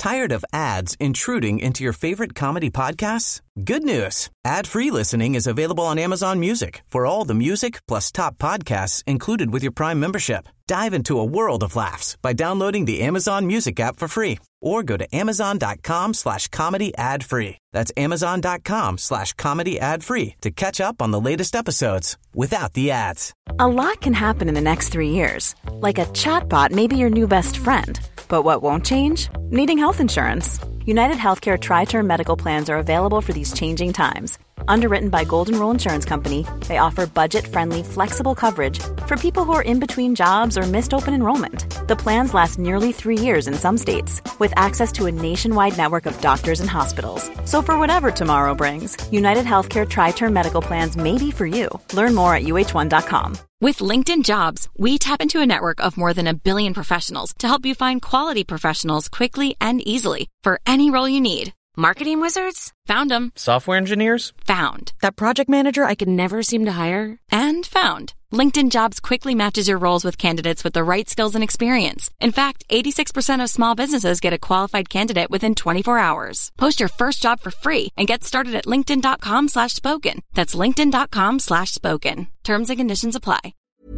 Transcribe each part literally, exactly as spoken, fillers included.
Tired of ads intruding into your favorite comedy podcasts? Good news. Ad-free listening is available on Amazon Music for all the music plus top podcasts included with your Prime membership. Dive into a world of laughs by downloading the Amazon Music app for free or go to amazon.com slash comedy ad free. That's amazon.com slash comedy ad free to catch up on the latest episodes without the ads. A lot can happen in the next three years. Like a chatbot may be your new best friend. But what won't change? Needing health insurance. United Healthcare Tri-Term Medical Plans are available for these changing times. Underwritten by Golden Rule Insurance Company, they offer budget-friendly, flexible coverage for people who are in between jobs or missed open enrollment. The plans last nearly three years in some states, with access to a nationwide network of doctors and hospitals. So for whatever tomorrow brings, United Healthcare Tri-Term Medical Plans may be for you. Learn more at U H one dot com. With LinkedIn Jobs, we tap into a network of more than a billion professionals to help you find quality professionals quickly and easily for any role you need. Marketing wizards? Found them. Software engineers? Found. That project manager I could never seem to hire? And found. LinkedIn Jobs quickly matches your roles with candidates with the right skills and experience. In fact, eighty-six percent of small businesses get a qualified candidate within twenty-four hours. Post your first job for free and get started at linkedin.com slash spoken. That's linkedin.com slash spoken. Terms and conditions apply.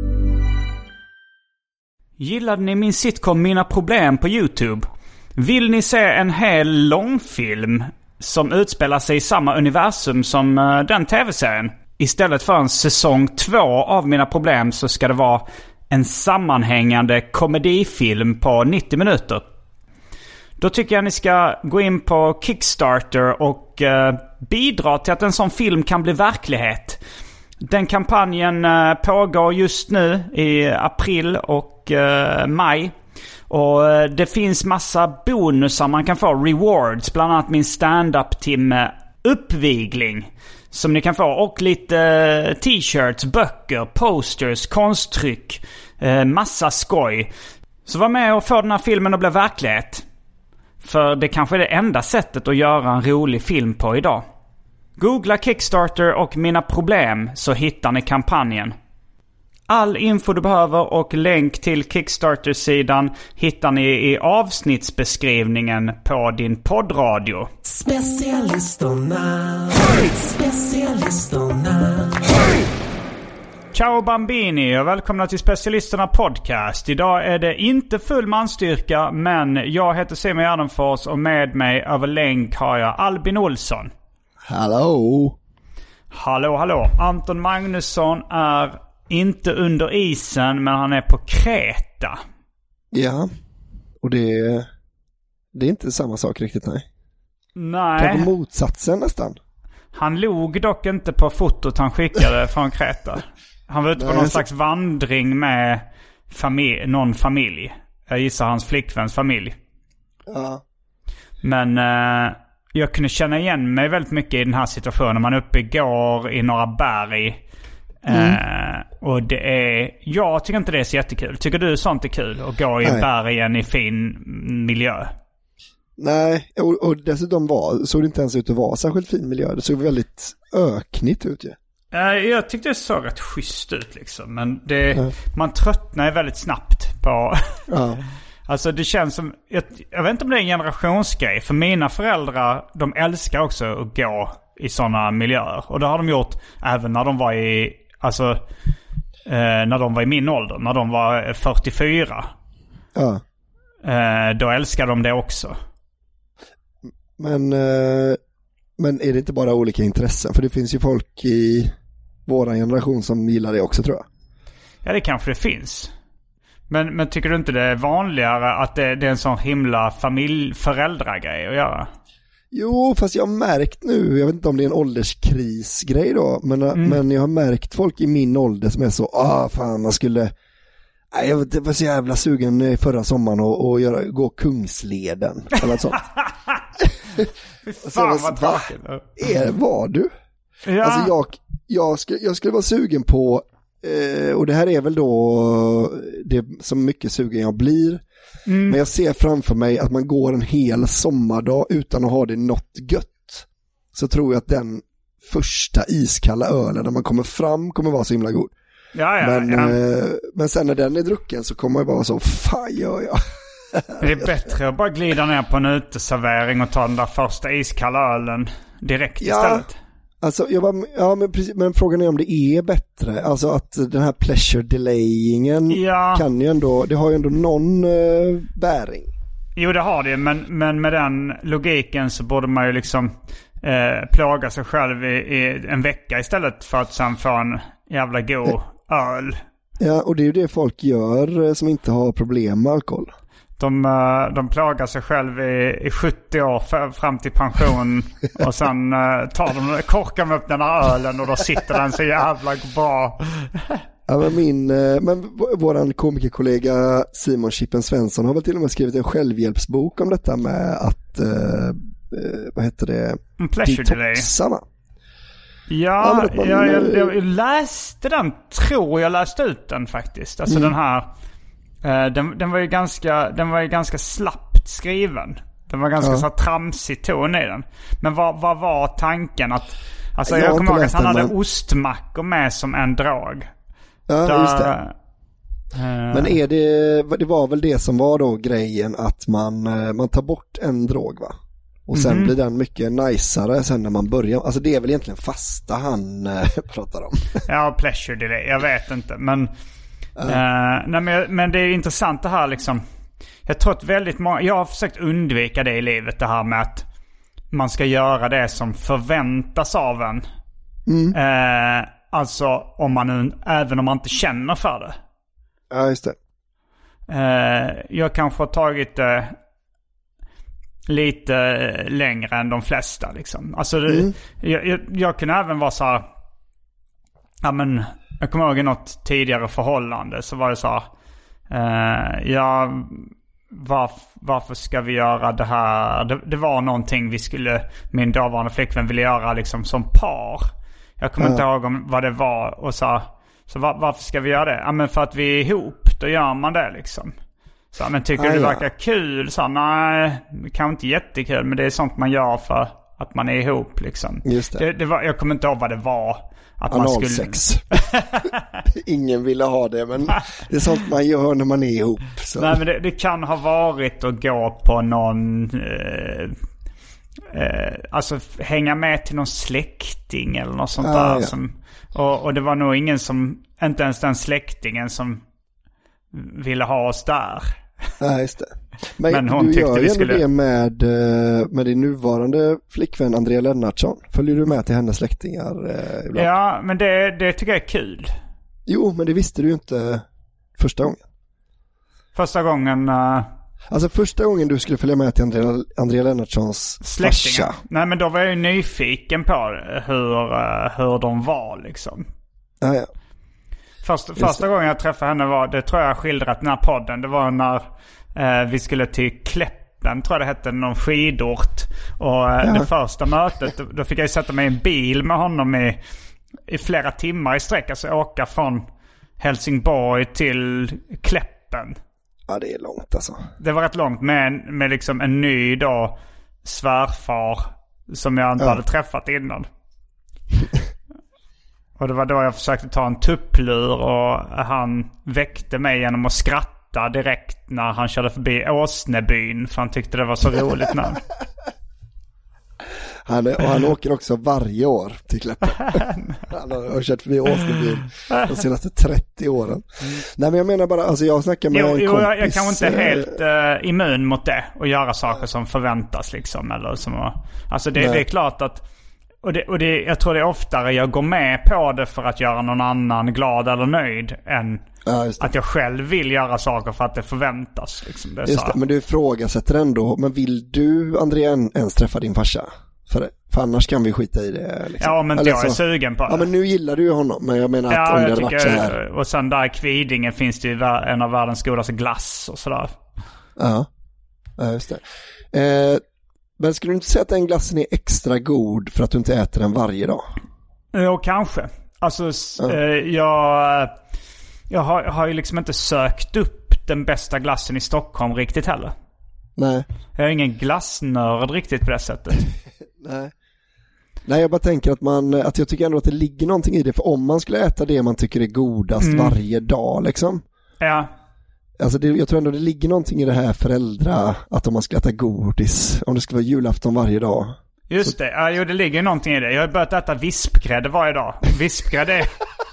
Gillade ni min sitcom Mina problem på YouTube? Vill ni se en hel långfilm som utspelar sig i samma universum som uh, den tv-serien? Istället för en säsong två av Mina problem så ska det vara en sammanhängande komedifilm på nittio minuter. Då tycker jag ni ska gå in på Kickstarter och uh, bidra till att en sån film kan bli verklighet. Den kampanjen uh, pågår just nu i april och uh, maj. Och det finns massa bonusar man kan få, rewards, bland annat min stand-up-timme uppvigling som ni kan få, och lite t-shirts, böcker, posters, konsttryck, massa skoj. Så var med och få den här filmen att bli verklighet. För det kanske är det enda sättet att göra en rolig film på idag. Googla Kickstarter och Mina problem så hittar ni kampanjen. All info du behöver och länk till Kickstarter-sidan hittar ni i avsnittsbeskrivningen på din poddradio. Specialisterna, hej! Specialisterna, hej! Ciao Bambini och välkomna till Specialisterna podcast. Idag är det inte full manstyrka, men jag heter Simon Gärdenfors och med mig över länk har jag Albin Olsson. Hallå! Hallå, hallå. Anton Magnusson är inte under isen, men han är på Kreta. Ja, och det, det är inte samma sak riktigt, nej. Nej. Kanske motsatsen nästan. Han log dock inte på fotot han skickade från Kreta. Han var ute på nej, någon så... slags vandring med familj, någon familj. Jag gissar hans flickväns familj. Ja. Men eh, jag kunde känna igen mig väldigt mycket i den här situationen. Man är uppe igår i några berg. Mm. Uh, och det är, jag tycker inte det är så jättekul. Tycker du sånt är kul att gå i bergen i fin miljö? Nej, och, och dessutom var, såg det inte ens ut att vara särskilt fin miljö. Det såg väldigt öknigt ut ju. Ja. Uh, jag tyckte det såg rätt schysst ut liksom. Men det, uh. man tröttnar väldigt snabbt på uh. Alltså det känns som jag, jag vet inte om det är en generationsgrej. För mina föräldrar, de älskar också att gå i sådana miljöer. Och det har de gjort även när de var i, alltså eh, när de var i min ålder, när de var fyrtiofyra. Ja. Eh, då älskar de det också. Men eh, men är det inte bara olika intressen? För det finns ju folk i vår generation som gillar det också, tror jag. Ja, det kanske det finns. Men, men tycker du inte det är vanligare att det, det är en sån himla familj, föräldragrej att göra? Jo, fast jag har märkt nu, jag vet inte om det är en ålderskrisgrej då, men, mm. men jag har märkt folk i min ålder som är så, ah fan, man skulle, nej, jag var så jävla sugen förra sommaren och, och göra, gå Kungsleden eller något sånt. Fan vad tråkigt. Är var du? Ja. Alltså jag, jag, skulle, jag skulle vara sugen på, eh, och det här är väl då det som mycket sugen jag blir. Mm. Men jag ser framför mig att man går en hel sommardag utan att ha det något gött. Så tror jag att den första iskalla ölen när man kommer fram kommer vara så himla god. Ja, ja, men, ja. Eh, men sen när den är drucken så kommer jag bara så, fan gör jag? Det är bättre att bara glida ner på en uteservering och ta den där första iskalla ölen direkt ja, istället. Alltså, jag bara, ja, men, precis, men frågan är om det är bättre. Alltså att den här pleasure delayingen ja. kan ju ändå, det har ju ändå någon uh, bäring. Jo, det har det, men, men med den logiken så borde man ju liksom eh, plåga sig själv i, i en vecka istället för att sen få en jävla god öl. Ja, och det är ju det folk gör som inte har problem med alkohol. De, de plågar sig själv i, i sjuttio år för, fram till pension och sen uh, tar de, korkar de upp den här ölen och då sitter den så jävla bra. Ja, men min, men våran komikerkollega Simon Chippen Svensson har väl till och med skrivit en självhjälpsbok om detta med att, uh, uh, vad heter det? En pleasure delay. Va? Ja, ja man, jag, jag, jag läste den, tror jag läste ut den faktiskt. Alltså mm. den här, uh, den, den var ju ganska, den var ju ganska slappt skriven. Den var ganska ja. så tramsig ton i den. Men vad, vad var tanken? Att, alltså jag, jag kommer ihåg att han hade men... ostmackor med som en drag. Ja, där, just det. Uh... Men är det, det var väl det som var då grejen att man, man tar bort en drog, va? Och sen mm-hmm. blir den mycket najsare sen när man börjar. Alltså det är väl egentligen fasta han äh, pratar om. Ja, pleasure delay. Jag vet inte. Men, uh. uh, nej, men, men det är intressant det här liksom. Jag tror att väldigt många, jag har försökt undvika det i livet, det här med att man ska göra det som förväntas av en. Mm. Uh, alltså om man, även om man inte känner för det. Ja, just det. Uh, jag kanske har tagit det uh, lite längre än de flesta liksom. Alltså det, mm. jag, jag, jag kan även vara så här, ja men jag kommer ihåg i något tidigare förhållande så var det så här, uh, ja var, varför ska vi göra det här? Det, det var någonting vi skulle, min dåvarande flickvän ville göra liksom som par. Jag kommer uh. inte ihåg om vad det var och så, så var, varför ska vi göra det? Ja men för att vi är ihop, då gör man det liksom. Så, men tycker ah, du det ja. verkar kul? Så, nej, kanske inte jättekul, men det är sånt man gör för att man är ihop liksom. Just det. Det, det var, jag kommer inte ihåg vad det var. Att analsex. Man skulle... Ingen ville ha det, men det är sånt man gör när man är ihop. Så. Nej, men det, det kan ha varit att gå på någon... Eh, eh, alltså hänga med till någon släkting eller något sånt ah, där. Ja. Som, och, och det var nog ingen som... Inte ens den släktingen som ville ha oss där. Ja, just det. Men, Men hon du tyckte gör vi ju skulle... det med, med din nuvarande flickvän Andrea Lennartsson. Följer du med till hennes släktingar eh, ibland? Ja, men det, det tycker jag är kul. Jo, men det visste du ju inte första gången. Första gången... Uh... Alltså första gången du skulle följa med till Andrea, Andrea Lennartssons släktingar. Nej, men då var jag ju nyfiken på hur, uh, hur de var liksom. Ja, ja. Först, första gången jag träffade henne var, det tror jag har skildrat den här podden, det var när eh, vi skulle till Kläppen, tror jag det hette, någon skidort. Och eh, ja. det första mötet, då, då fick jag ju sätta mig i en bil med honom i, i flera timmar i sträck. Alltså åka från Helsingborg till Kläppen. Ja, det är långt alltså. Det var rätt långt med, med liksom en ny då svärfar som jag inte ja. hade träffat innan. Och det var då jag försökte ta en tupplur och han väckte mig genom att skratta direkt när han körde förbi Åsnebyn, för han tyckte det var så roligt namn. Han, och han åker också varje år till Kläppen. Han har kört förbi Åsnebyn de senaste trettio åren. Mm. Nej, men jag menar bara, alltså jag snackar med jo, en jo, kompis. Jag, jag kan inte helt uh, immun mot det och göra saker som förväntas liksom. Eller som, alltså det, det är klart att Och, det, och det, jag tror det är oftare jag går med på det för att göra någon annan glad eller nöjd än ja, att jag själv vill göra saker för att det förväntas. Liksom. Det är just så. Det, men du ifrågasätter ändå, men vill du, Andrea, ens träffa din farsa? För, för annars kan vi skita i det. Liksom. Ja, men inte jag är sugen på det. Ja, men nu gillar du ju honom, men jag menar ja, att om det hade tycker, varit så här. Och sen där i Kvidingen finns det ju en av världens godaste glass och sådär. Ja, ja just det. Eh, Men skulle du inte säga att den glassen är extra god för att du inte äter den varje dag? Jo, kanske. Alltså, ja. eh, jag, jag, har, jag har ju liksom inte sökt upp den bästa glassen i Stockholm riktigt heller. Nej. Jag är ingen glassnörd riktigt på det sättet. Nej. Nej, jag bara tänker att man, att jag tycker ändå att det ligger någonting i det. För om man skulle äta det man tycker är godast mm. varje dag liksom. Ja. Alltså det, jag tror ändå det ligger någonting i det här föräldra, att om man ska äta godis, om det ska vara julafton varje dag. Just så... det, ja, jo, det ligger någonting i det. Jag har börjat äta vispgrädde varje dag. Vispgrädde är...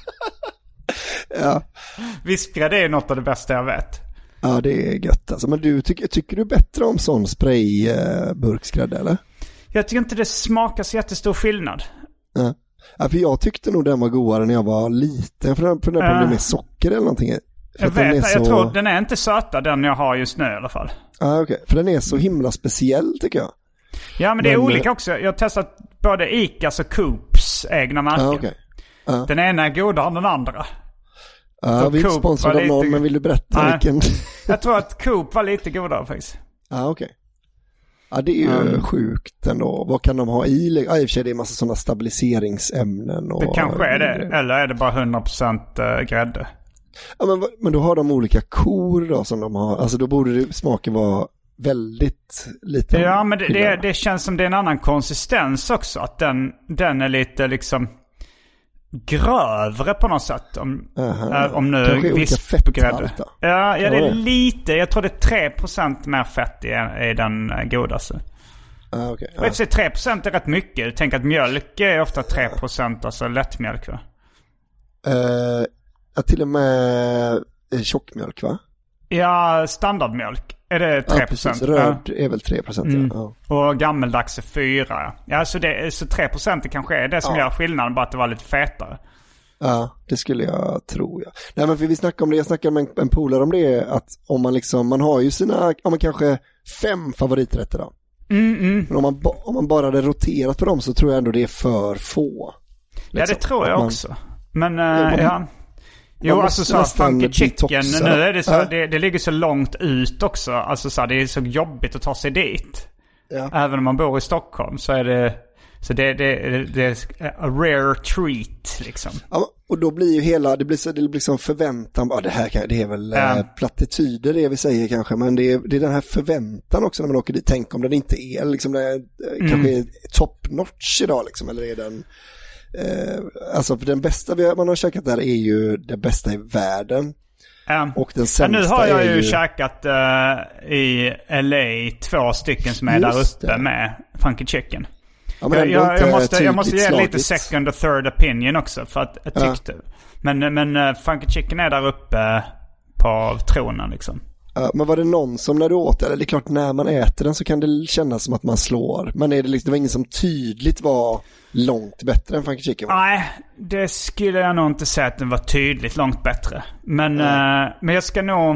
ja. Vispgrädde är något av det bästa jag vet. Ja, det är gött alltså. Men du, tycker, tycker du bättre om sån sprayburksgrädde, eller? Jag tycker inte det smakar så jättestor skillnad. Ja. Ja, för jag tyckte nog den var godare när jag var liten. För den, för den uh, blev med socker eller någonting. För jag vet, så... jag tror den är inte söta, den jag har just nu i alla fall. Ja, ah, okej. Okay. För den är så himla speciell tycker jag. Ja, men det är men... olika också. Jag har testat både Icas och Coops egna märken. Ah, okay. ah. Den ena är godare än den andra. Ja, vi är inte sponsrade av någon, men vill du berätta Nej. vilken? Jag tror att Coop var lite godare faktiskt. Ja, okej. Okay. Ja, det är ju mm. sjukt ändå. Vad kan de ha i? Ja, i och för sig det är en massa sådana stabiliseringsämnen. Och... Det kanske är det. Eller är det bara hundra procent grädde? Ja, men, men då har de olika kor då som de har. Alltså då borde det, smaken vara väldigt lite. Ja, men det, det, det känns som det är en annan konsistens också. Att den, den är lite liksom grövre på något sätt. Om, äh, om nu vispgrädde. Ja, ja, det är lite. Jag tror det är tre procent mer fett i, i den godaste. Ah, okay. Och efter tre procent är rätt mycket. Tänk att mjölk är ofta tre procent, alltså lättmjölk, va? Uh, ja, till och med tjockmjölk, va? Ja, standardmjölk. Är det tre procent? Ja, röd ja. är väl tre procent. Mm. Ja. Och gammeldags är fyra. Ja, så, det, så tre procent kanske är det som ja. gör skillnaden, bara att det var lite fetare. Ja, det skulle jag tro, ja. Nej, men för vi snackade om det, jag snackade med en, en polare om det, att om man liksom, man har ju sina, om man kanske fem favoriträtter då. Mm, mm. Men om man, om man bara hade roterat på dem så tror jag ändå det är för få. Liksom. Ja, det tror jag man, också. Men, äh, man, ja... Jo, alltså så funky chicken, detoxa. Nu är det så, äh. det, det ligger så långt ut också. Alltså så det är så jobbigt att ta sig dit. Ja. Även om man bor i Stockholm så är det, så det, det, det är a rare treat liksom. Ja, och då blir ju hela, det blir så, det blir liksom förväntan, ja, det här kan, det är väl ja. äh, plattityder det vi säger kanske, men det är, det är den här förväntan också när man åker dit. Tänk om den inte är liksom, det är, mm. kanske är top notch idag liksom, eller är den... Eh, alltså för den bästa vi, man har käkat där är ju det bästa i världen. Um, och den sämsta nu har jag ju, ju... käkat uh, i L A två stycken som är Just där uppe det. med funky chicken. Ja, men jag, jag, jag, måste, jag måste ge slagit. lite second och third opinion också för att jag tyckte. Ja. Men, men uh, funky chicken är där uppe på tronen liksom. Uh, men var det någon som när du åt, eller det är klart när man äter den så kan det kännas som att man slår. Men är det, liksom, det var ingen som tydligt var långt bättre än funky chicken? Nej, det skulle jag nog inte säga att den var tydligt långt bättre. Men, mm. uh, men jag ska nog...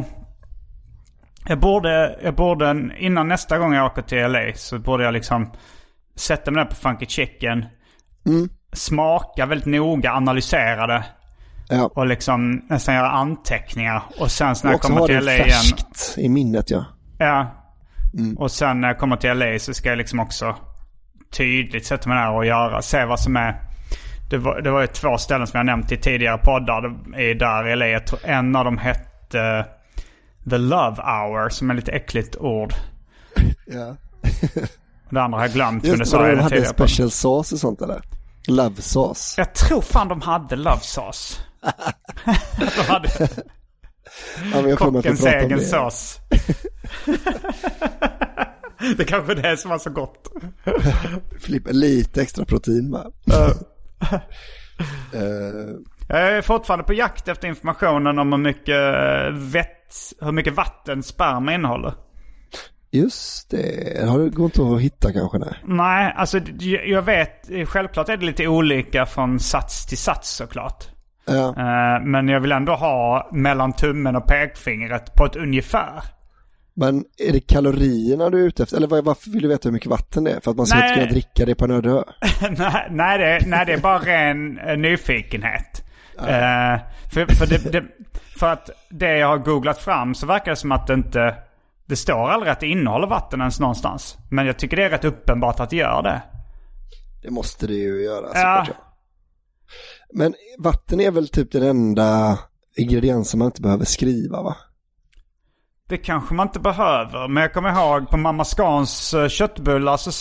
Jag borde, jag borde, innan nästa gång jag åker till L A så borde jag liksom sätta mig där på funky chicken. Mm. Smaka väldigt noga, analysera det. Ja. Och liksom nästan göra anteckningar. Och sen när jag kommer till L A igen... i minnet, ja. Ja. Mm. Och sen när jag kommer till L A så ska jag liksom också tydligt sätta mig där och göra. Se vad som är... Det var, det var ju två ställen som jag nämnt i tidigare poddar. Det är där i L A. Jag tror en av dem hette uh, The Love Hour, som är lite äckligt ord. Ja. Det andra har jag glömt. Just men det sa jag hade tidigare special sauce och sånt, eller? Love sauce. Jag tror fan de hade love sauce. De hade ja, men jag kockens egen sås. Det kanske är det som var så gott. Filippa, lite extra protein, va? uh. Jag är fortfarande på jakt efter informationen om hur mycket vett, hur mycket vatten sperma innehåller. Just det. Har det gått att hitta kanske? Nej, nej alltså jag vet, självklart är det lite olika från sats till sats såklart. Ja. Men jag vill ändå ha mellan tummen och pekfingret på ett ungefär. Men är det kalorierna du är ute efter? Eller varför vill du veta hur mycket vatten det är? För att man ska inte kunna dricka det på en öde ö? nej, nej, det, nej, det är bara ren nyfikenhet. Ja. Uh, för, för, det, det, för att det jag har googlat fram så verkar det som att det inte... Det står aldrig att det innehåller vatten ens någonstans. Men jag tycker det är rätt uppenbart att det gör det. Det måste det ju göra. Ja. Men vatten är väl typ den enda ingrediensen man inte behöver skriva, va? Det kanske man inte behöver. Men jag kommer ihåg på Mamma Scans köttbullar så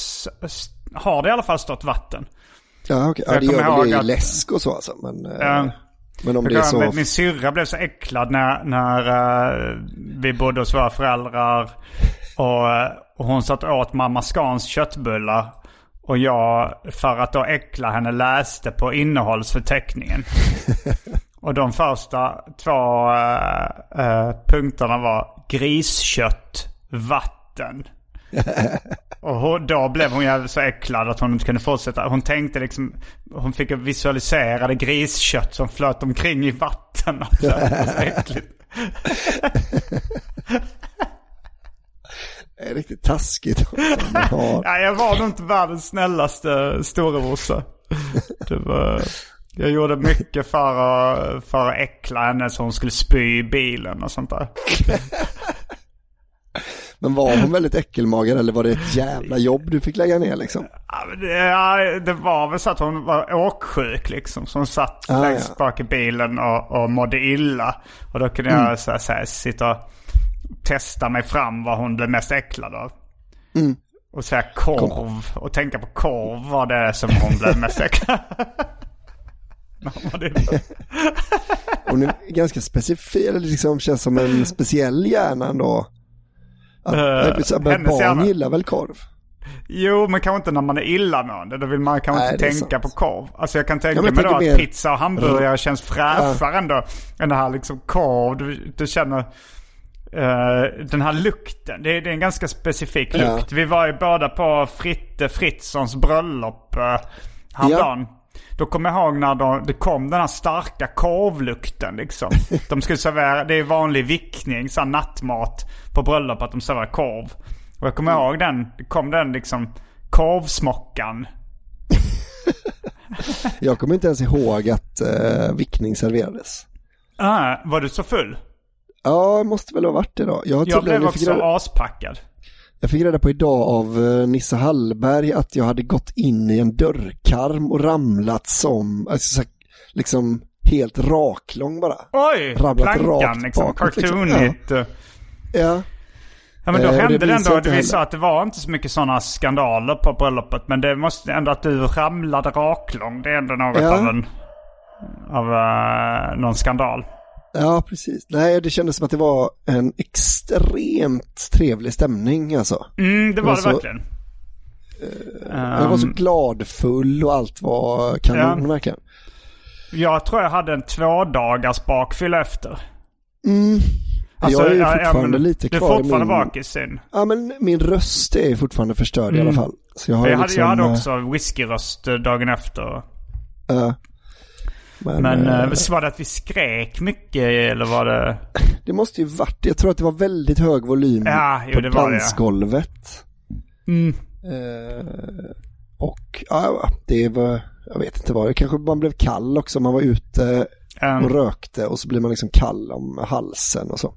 har det i alla fall stått vatten. Ja, okej. Okay. Ja, det gör väl det i att... läsk och så alltså. Men, ja. Men om det är så... Min, min syrra blev så äcklad när, när uh, vi bodde hos våra föräldrar. Och, och hon satt åt mamma Scans köttbullar. Och jag, för att då äckla henne, läste på innehållsförteckningen. Och de första två uh, uh, punkterna var griskött, vatten. Och hon, då blev hon jävligt så äcklad att hon inte kunde fortsätta. Hon tänkte liksom, hon fick visualisera det griskött som flöt omkring i vatten. Det var så äckligt. Det är riktigt taskigt. Ja, jag var nog inte världens snällaste storebrorsa. Det var... Jag gjorde mycket för att, för att äckla henne så hon skulle spy i bilen och sånt där. Men var hon väldigt äckelmagad eller var det ett jävla jobb du fick lägga ner liksom? Ja, men det, ja, det var väl så att hon var åksjuk liksom. Så hon satt ah, längst ja. bak i bilen och, och mådde illa. Och då kunde mm. jag så här, så här, sitta och testa mig fram vad hon blev mest äcklad av. Mm. Och säga korv. Kom. Och tänka på korv var det som hon blev mest äcklad. Hon är ganska specifik, eller liksom känns som en speciell hjärna ändå. Att, uh, barn hjärna. Gillar väl korv? Jo, men kanske inte när man är illamående. Då vill man kanske Nej, inte tänka sant. på korv. Alltså jag kan tänka ja, mig då att mer... pizza och hamburgare uh. känns fräschare uh. ändå än det här liksom korv. Du, du känner uh, den här lukten. Det är, det är en ganska specifik uh. lukt. Vi var ju båda på Fritte Fritzons bröllop uh, häromdagen. Ja. Då kommer jag ihåg när de, det kom den här starka korvlukten liksom. De skulle servera, det är vanlig vickning, så här nattmat på bröllop att de serverar korv. Och jag kommer mm. ihåg den, det kom den liksom korvsmockan. Jag kommer inte ens ihåg att uh, vickning serverades. Ah, var du så full? Ja, måste väl ha varit det då. Jag, jag blev också jag aspackad. Jag fick reda på idag av uh, Nisse Hallberg att jag hade gått in i en dörrkarm och ramlat som, alltså så, liksom helt raklång bara. Oj, ramlat plankan liksom, cartoonigt. Liksom. Ja. ja. Ja, men då eh, hände det ändå, det visade att det var inte så mycket sådana skandaler på bröllopet, men det måste ändå att du ramlade raklång, det är ändå något ja. av en, av uh, någon skandal. Ja, precis. Nej, det kändes som att det var en extremt trevlig stämning alltså. Mm, det var det, det var verkligen. Uh, um, jag var så gladfull och allt var kanon ja. verkligen. Jag tror jag hade en två dagars bakfylla efter. Mm. Alltså, jag är ju fortfarande ja, men, lite kvar. Du är fortfarande min... bakis in. Ja, men min röst är fortfarande förstörd mm. i alla fall. Så jag, har jag, liksom, hade, jag hade också whiskyröst dagen efter. Uh, men men äh, var det att vi skrek mycket eller var det... Det måste ju varit, jag tror att det var väldigt hög volym ja, jo, på det var dansgolvet. Det. Mm. Uh, och ja, det var, jag vet inte vad, det kanske man blev kall också. Man var ute um. och rökte och så blir man liksom kall om halsen och så.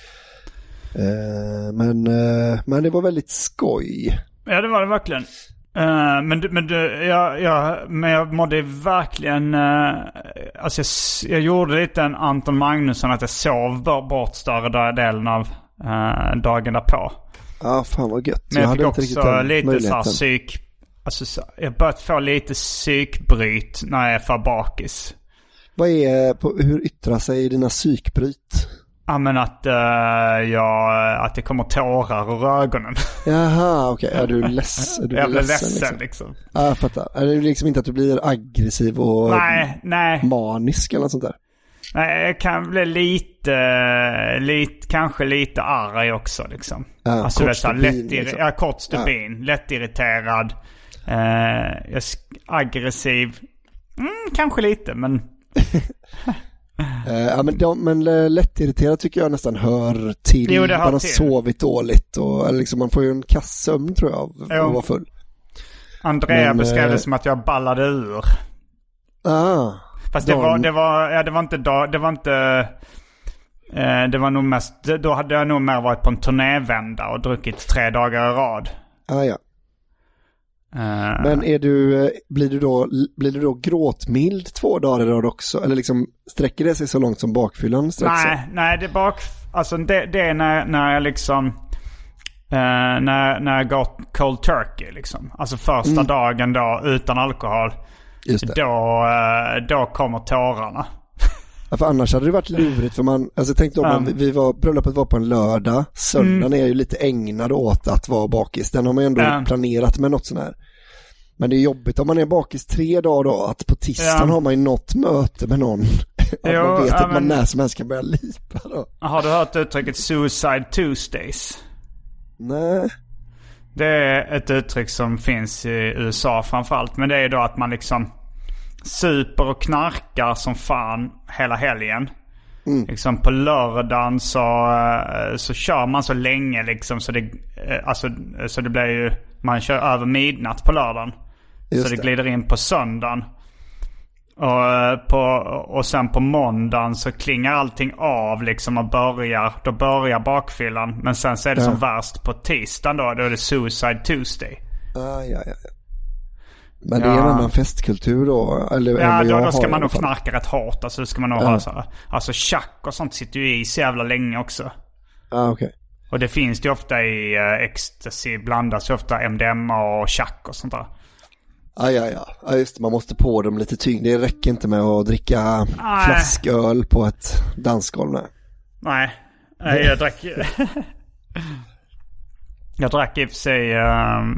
Uh, men, uh, men det var väldigt skoj. Ja, det var det verkligen. Uh, men men du, jag, jag, men jag mådde verkligen... Uh, alltså jag, jag gjorde lite en Anton Magnusson att jag sov bort större delen av uh, dagen därpå. Ja, ah, fan vad gött. Men jag, jag fick fick också lite så här psyk... Alltså så, jag börjat få lite psykbryt när jag är för bakis. Vad är, på, hur yttrar sig dina psykbryt? Ja, men att, uh, jag, att det kommer tårar ur ögonen. Jaha, okej. Okay. Är du ledsen? Du jag blir ledsen, ledsen liksom. liksom. Ja, jag fattar. Är det liksom inte att du blir aggressiv och nej, nej. manisk eller något sånt där? Nej, jag kan bli lite, lite kanske lite arg också liksom. Ja, alltså kort stubin. Lätt irri- liksom. Ja, kort stubin. Ja. Lättirriterad. Uh, aggressiv. Mm, kanske lite, men... Uh, ja, men, de, men lättirriterad tycker jag nästan hör till. Jo, det hör man har till. Sovit dåligt och eller liksom, man får ju en kassömn tror jag av att vara full. Andrea men, beskrev det uh, som att jag ballade ur. Ah, Fast det var, det var ja, det var inte det var inte eh, det var nog mest då hade jag nog mer varit på en turnévända och druckit tre dagar i rad. Ah, ja. Uh, men är du blir du då blir du då gråtmild två dagar i rad också eller liksom sträcker det sig så långt som bakfyllan sträcker sig? Nej, nej, det är bak alltså det, det är när när jag liksom uh, när när jag går cold turkey liksom. Alltså första mm. dagen då utan alkohol. Just det. Då uh, då kommer tårarna. Ja, för annars hade det varit lurigt för man, alltså jag tänkte om um. man, vi var, bröllopet var på en lördag, söndagen mm. är ju lite ägnad åt att vara bakis, den har man ju ändå um. planerat med något sån här. Men det är jobbigt om man är bakis tre dagar då, att på tisdagen ja. har man ju något möte med någon. Att jo, man vet ja, att man men... när som helst kan börja lipa då. Har du hört uttrycket Suicide Tuesdays? Nej. Det är ett uttryck som finns i U S A framförallt. Men det är då att man liksom super och knarkar som fan hela helgen. Mm. Liksom på lördagen så, så kör man så länge liksom så det, alltså, så det blir ju, man kör över midnatt på lördagen. Just så det, det glider in på söndagen. Och, på, och sen på måndagen så klingar allting av liksom och börjar, då börjar bakfyllan. Men sen så är det ja. som värst på tisdagen då, då är det Suicide Tuesday. Ah, ja, ja, ja. Men det är ja. en annan festkultur då? Eller, ja, då, då ska man nog knarka rätt hårt. Alltså ska man nog ja. ha så, alltså tjack och sånt sitter ju i så jävla länge också. Ah, okej. Okay. Och det finns ju ofta i uh, ecstasy, blandas ju ofta M D M A och tjack och sånt där. Ja, ja, ja. ja just det, man måste på dem lite tyngd. Det räcker inte med att dricka nej. flasköl på ett dansgolv. Nej, nej. nej jag drack jag drack i och för sig uh,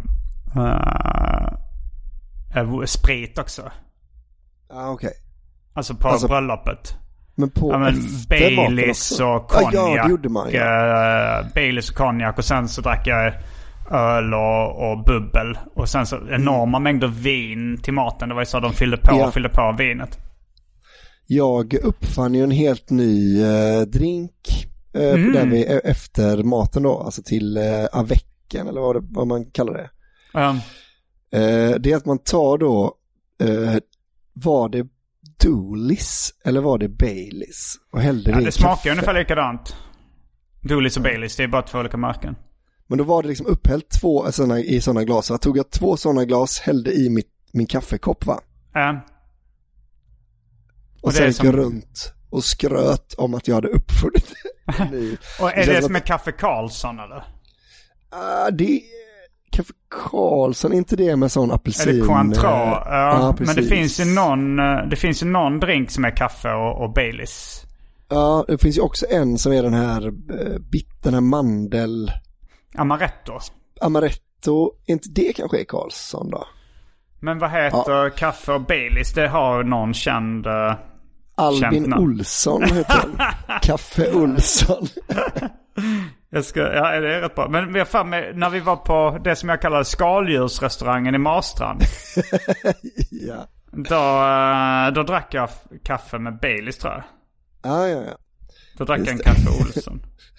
uh, sprit också. Ja, okej. Okay. Alltså på alltså, bröllopet. Men på ja, men Baileys och konjak. Ja, ja, det gjorde man, ja. uh, Baileys och konjak. Och sen så drack jag öl och, och bubbel. Och sen så enorma mm. mängder vin till maten. Det var ju så att de fyllde på ja. och fyllde på vinet. Jag uppfann ju en helt ny eh, drink eh, mm. där vi, efter maten då. Alltså till eh, avecen eller vad, det, vad man kallar det. Mm. Eh, det är att man tar då eh, var det Dooleys eller var det Baileys och hällde ja, det i det smakar kaffe. Ungefär likadant. Dooleys och Baileys, det är bara två olika märken. Men då var det liksom upphällt två såna, i sådana glas. Så jag tog jag två sådana glas, hällde i mitt, min kaffekopp va? Ja. Och, och sen gick som... jag runt och skröt om att jag hade uppfunnit det. Och är det, det som är Kaffe Karlsson eller? Ja, uh, det är Kaffe Karlsson, inte det med sån apelsin. Är det Cointreau? Ja, ja, men det finns ju någon, det finns ju någon drink som är kaffe och, och Baileys. Ja, det finns ju också en som är den här bit, den här mandel... Amaretto. Amaretto, inte det kanske är Karlsson då? Men vad heter ja. kaffe och Baileys? Det har någon känd... Uh, Albin känd Olsson heter den. Kaffe Olsson. Jag ska, ja, det är rätt bra. Men vi har fan med, när vi var på det som jag kallar skaldjursrestaurangen i Marstrand. ja. Då, då drack jag kaffe med Baileys tror jag. Ja, ja, ja. Då drack jag en kaffe Olsson.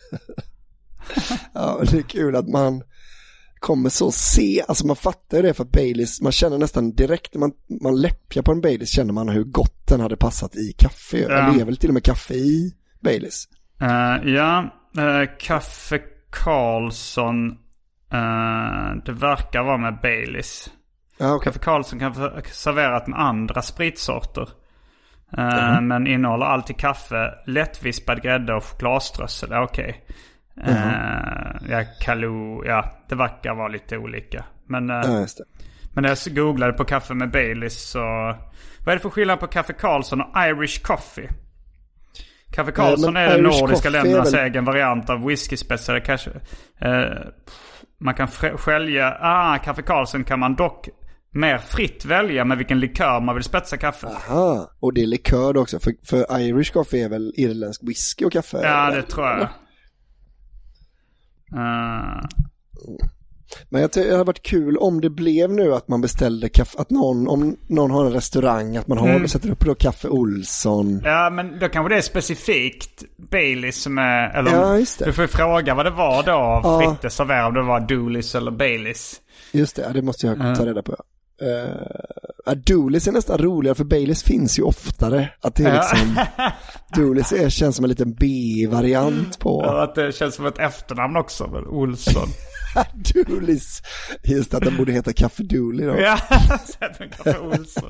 Ja, det är kul att man kommer så se, alltså man fattar ju det för att Baileys, man känner nästan direkt när man, man läppjar på en Baileys känner man hur gott den hade passat i kaffe. Ja. Det är väl till och med kaffe i Baileys. Uh, ja, uh, Kaffe Karlsson, uh, det verkar vara med Baileys. Ah, okay. Kaffe Karlsson kan vara serverat med andra spritsorter. Uh, mm. Men innehåller alltid kaffe, lättvispad grädde och chokladströssel. Ja, okej. Okay. Mm. Uh, ja, Kaloo, ja, det verkar vara lite olika. Men, uh, ja, just det. men när jag googlade på kaffe med Baileys så... Vad är det för skillnad på Kaffe Karlsson och Irish Coffee? Kaffe Karlsson är den nordiska ländernas väl... egen variant av whiskyspetsare. Kanske, uh, man kan skälja... Ah, Kaffe Karlsson kan man dock mer fritt välja med vilken likör man vill spetsa kaffe. Aha, och det är likör också. För, för Irish Coffee är väl irländsk whisky och kaffe? Ja, eller? Det tror jag. Uh... Men jag tycker det hade varit kul om det blev nu att man beställde kaffe, att någon, om någon har en restaurang, att man har, mm. sätter upp då Kaffe Olsson. Ja, men då kanske det är specifikt Baileys som är, eller ja, just det. Du får fråga vad det var då, ja. fritt servera, om det var Dooleys eller Baileys. Just det, det måste jag ta reda på. Uh, Dooleys är nästan roligare för Baileys finns ju oftare. Att det är liksom Dooleys är, känns som en liten B-variant på. Ja, att det känns som ett efternamn också, men Olsson. Dooleys. Just att den borde heta Kaffe Dooley då. Ja, sätt en Kaffe Olsson.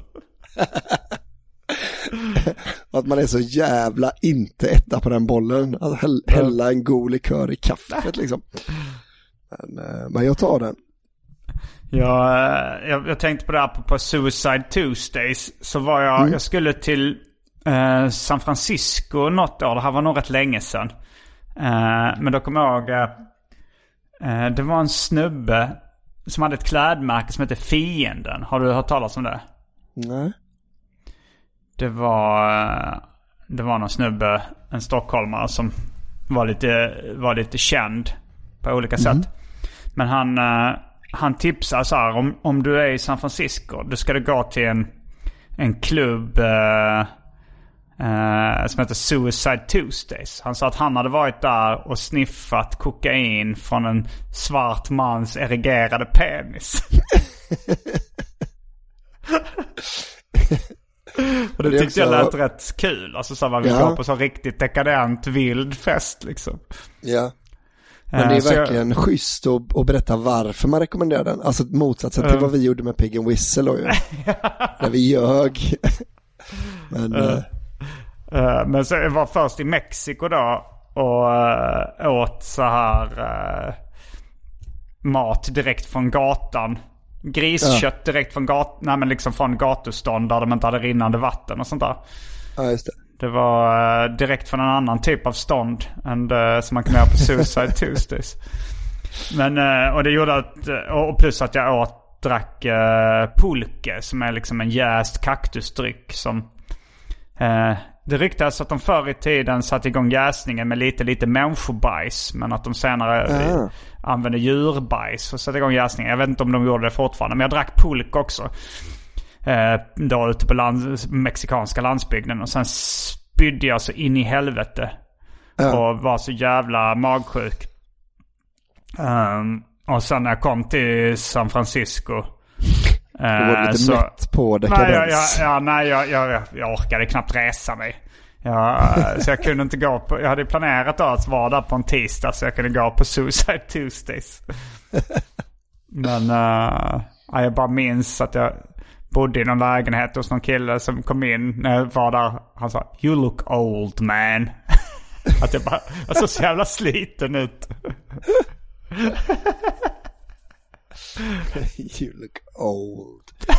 Att man är så jävla inte etta på den bollen. Att häll, hälla en god likör i kaffet liksom. Men, men jag tar den. Ja, jag, jag tänkte på det här på, på Suicide Tuesdays. Så var jag, mm. jag skulle till eh, San Francisco något år. Det här var nog rätt länge sedan. Eh, men då kommer jag ihåg... Eh, det var en snubbe som hade ett klädmärke som heter Fienden. Har du hört talas om det? Nej. Det var... Det var någon snubbe, en stockholmare som var lite, var lite känd på olika sätt. Mm. Men han, han tipsar så här, om, om du är i San Francisco, då ska du gå till en, en klubb eh, eh, som heter Suicide Tuesdays. Han sa att han hade varit där och sniffat kokain från en svart mans erigerade penis. Och det, det tyckte också... jag lät rätt kul. Alltså så var vi ja. går på så riktigt dekadent vild fest liksom. Ja. Men det är uh, verkligen jag... schysst att, att berätta varför man rekommenderar den. Alltså motsatsen uh. till vad vi gjorde med Pig and Whistle och, där vi ljög. Men, uh. Uh. Uh, men så jag var först i Mexiko då och uh, åt så här uh, mat direkt från gatan. Griskött ja. direkt från gat, nej, men liksom från gatustånd där de inte hade rinnande vatten och sånt där. Ja, just det. Det var uh, direkt från en annan typ av stånd än det som man kan göra på Suicide Tuesdays. Men, uh, och det gjorde att, och plus att jag åt, drack uh, pulque som är liksom en jäst kaktusdryck som... Uh, det ryktas att de förr i tiden satt igång jäsningen med lite, lite människobajs. Men att de senare uh. använde djurbajs och satte igång jäsningen. Jag vet inte om de gjorde det fortfarande. Men jag drack pulque också. Eh, då ute på land, mexikanska landsbygden. Och sen spydde jag så in i helvete. Uh. Och var så jävla magsjuk. Um, och sen när jag kom till San Francisco... Du var lite så, mätt på dekadens. Nej, jag, jag, ja, nej jag, jag, jag orkade knappt resa mig. Jag, så jag kunde inte gå på... Jag hade planerat då att vara där på en tisdag så jag kunde gå på Suicide Tuesdays. Men uh, jag bara minns att jag bodde i någon lägenhet hos någon kille som kom in när jag var där. Han sa, you look old man. Att jag bara... Jag såg så jävla sliten ut. You look old.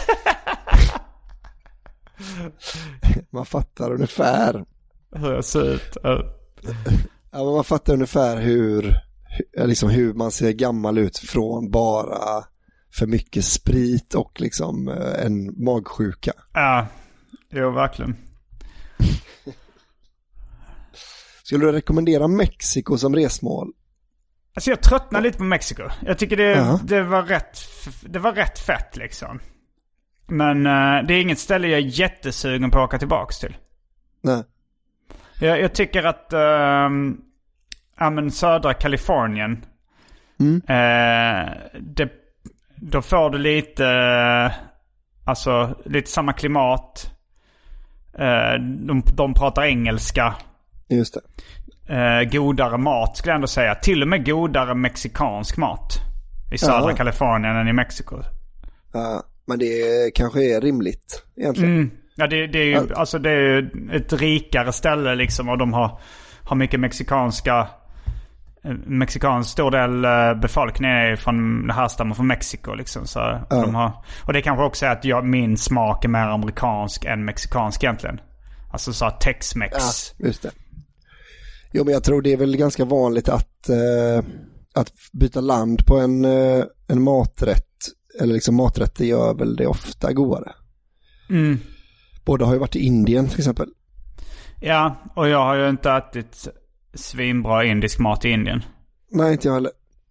Man fattar ungefär hur jag ser ut. Ja, men man fattar ungefär hur, liksom hur man ser gammal ut från bara för mycket sprit och liksom en magsjuka. Ja, jo verkligen. Skulle du rekommendera Mexiko som resmål? Alltså jag tröttnar lite på Mexiko. Jag tycker det, uh-huh. det, var, rätt, det var rätt fett liksom. Men uh, det är inget ställe jag är jättesugen på att åka tillbaka till. Nej. Jag, jag tycker att uh, ja, men södra Kalifornien mm. uh, det, då får du lite uh, alltså lite samma klimat. Uh, de, de pratar engelska. Just det. Uh, godare mat skulle jag ändå säga. Till och med godare mexikansk mat i södra ja. Kalifornien än i Mexiko. Ja, men det kanske är rimligt egentligen. Mm. Ja, det, det är ju ja. alltså det är ett rikare ställe liksom, och de har, har mycket mexikanska mexikansk stor del befolkningen är från det här stammar från Mexiko liksom, så ja. de har, och det kanske också är att jag, min smak är mer amerikansk än mexikansk egentligen. Alltså så Tex-Mex. Ja, just det. Jo, men jag tror det är väl ganska vanligt att, eh, att byta land på en, eh, en maträtt. Eller liksom maträtter gör väl det ofta godare. Mm. Båda har ju varit i Indien till exempel. Ja, och jag har ju inte ätit svinbra indisk mat i Indien. Nej, inte jag heller.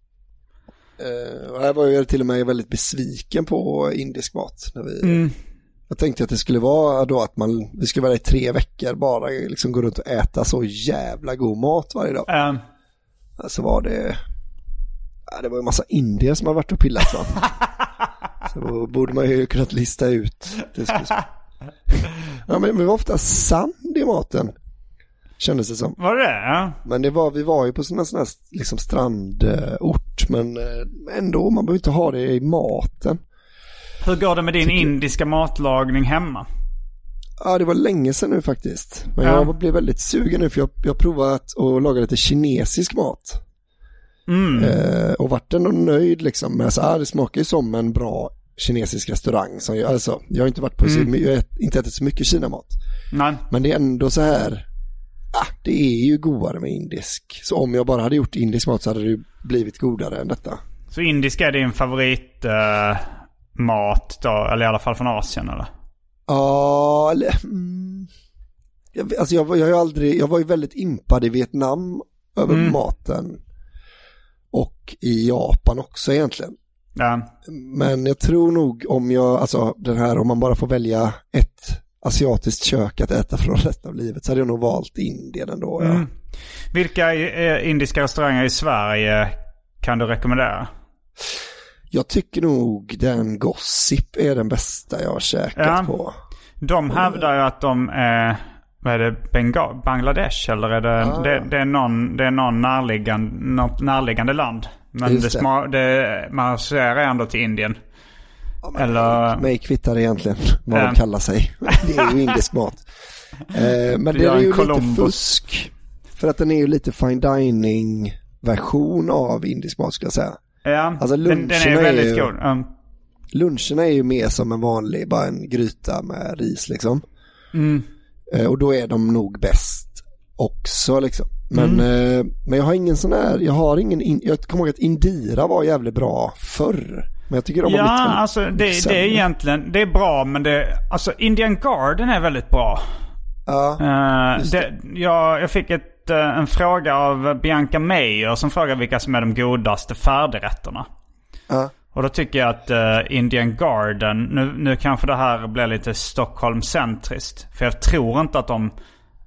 Eh, jag var ju till och med väldigt besviken på indisk mat. När vi, mm. Jag tänkte att det skulle vara då att man, vi skulle vara i tre veckor bara liksom gå runt och äta så jävla god mat varje dag. Mm. Så var det... Ja, det var en massa indier som har varit och pillat, va? Så då borde man ju kunnat lista ut. Det skulle... Ja, men det var ofta sand i maten, kändes det som. Var det? Ja. Men det var, vi var ju på sån här liksom strandort, men ändå, man behöver inte ha det i maten. Hur går det med din indiska matlagning hemma? Ja, det var länge sedan nu faktiskt. Men ja. jag blev väldigt sugen nu, för jag har provat att laga lite kinesisk mat. Mm. Eh, och vart ändå nöjd liksom. Men så här, det smakar ju som en bra kinesisk restaurang som jag, alltså, jag har inte varit på mm. så, jag har inte ätit så mycket kinamat. Nej. Men det är ändå så här, ah, det är ju godare med indisk. Så om jag bara hade gjort indisk mat så hade det blivit godare än detta. Så indisk är din favorit uh, mat då, eller i alla fall från Asien, eller? Ja, eller... Mm, jag, alltså jag, jag, har aldrig, jag var ju väldigt impad i Vietnam över mm. maten. Och i Japan också egentligen. Ja. Men jag tror nog om jag, alltså den här, om man bara får välja ett asiatiskt kök att äta från resten av livet så hade jag nog valt Indien ändå. Ja. Mm. Vilka indiska restauranger i Sverige kan du rekommendera? Jag tycker nog den Gossip är den bästa jag har käkat ja. på. De hävdar ju att de är, vad är det, Bengal, Bangladesh eller är det, ah. det, det är någon, det är någon närliggande, något närliggande land. Men det, sma, det, man associerar ändå till Indien. Ja, eller... Mig kvittar egentligen vad um. de kallar sig. Det är ju indisk mat. eh, men det, det är ju Columbus. Lite fusk. För att den är ju lite fine dining version av indisk mat skulle jag säga. Ja, alltså, den, den är väldigt är ju, god. Um. Luncherna är ju mer som en vanlig, bara en gryta med ris liksom. Mm. Eh, och då är de nog bäst också liksom. Men, mm. eh, men jag har ingen sån här, jag har ingen, in, jag kommer ihåg att Indira var jävligt bra förr. Men jag tycker de har ja, blivit alltså det, det är egentligen, det är bra men det, alltså Indian Garden är väldigt bra. Ja, uh, det. Det, jag, jag fick ett, uh, en fråga av Bianca Meyer som frågar vilka som är de godaste färdigrätterna. Ja. Och då tycker jag att uh, Indian Garden, nu, nu kanske det här blir lite Stockholm-centriskt. För jag tror inte att de,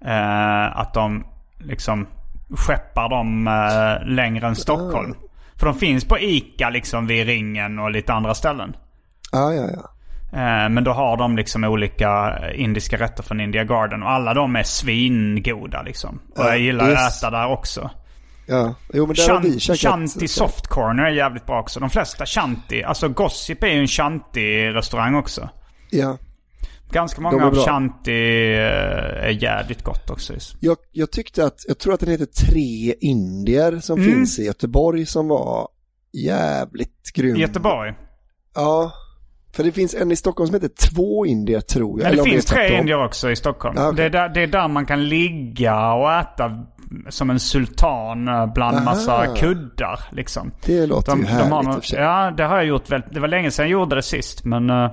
uh, att de liksom skeppar dem uh, längre än Stockholm. Ja. För de finns på Ica liksom vid Ringen och lite andra ställen. Ja, ja, ja. Uh, men då har de liksom olika indiska rätter från Indian Garden. Och alla de är svingoda liksom. Och ja, jag gillar yes. att äta där också. Ja, jo men där Chan- har vi käkat. Chanti Soft Corner är jävligt bra också. De flesta Chanti, alltså Gossip är ju en Chanti-restaurang också. Ja. Ganska många av Chanti är jävligt gott också. Jag, jag tyckte att, jag tror att den heter Tre Indier som mm. finns i Göteborg som var jävligt grym. Göteborg? Ja, för det finns en i Stockholm som heter Två Indier tror jag. Ja, det finns det tre indier också i Stockholm. Ah, okay. det, är där, det är där man kan ligga och äta som en sultan bland Aha. massa kuddar liksom. Det låter de, ju härligt. De har någon, ja, det har jag gjort väl. Det var länge sedan jag gjorde det sist, men uh,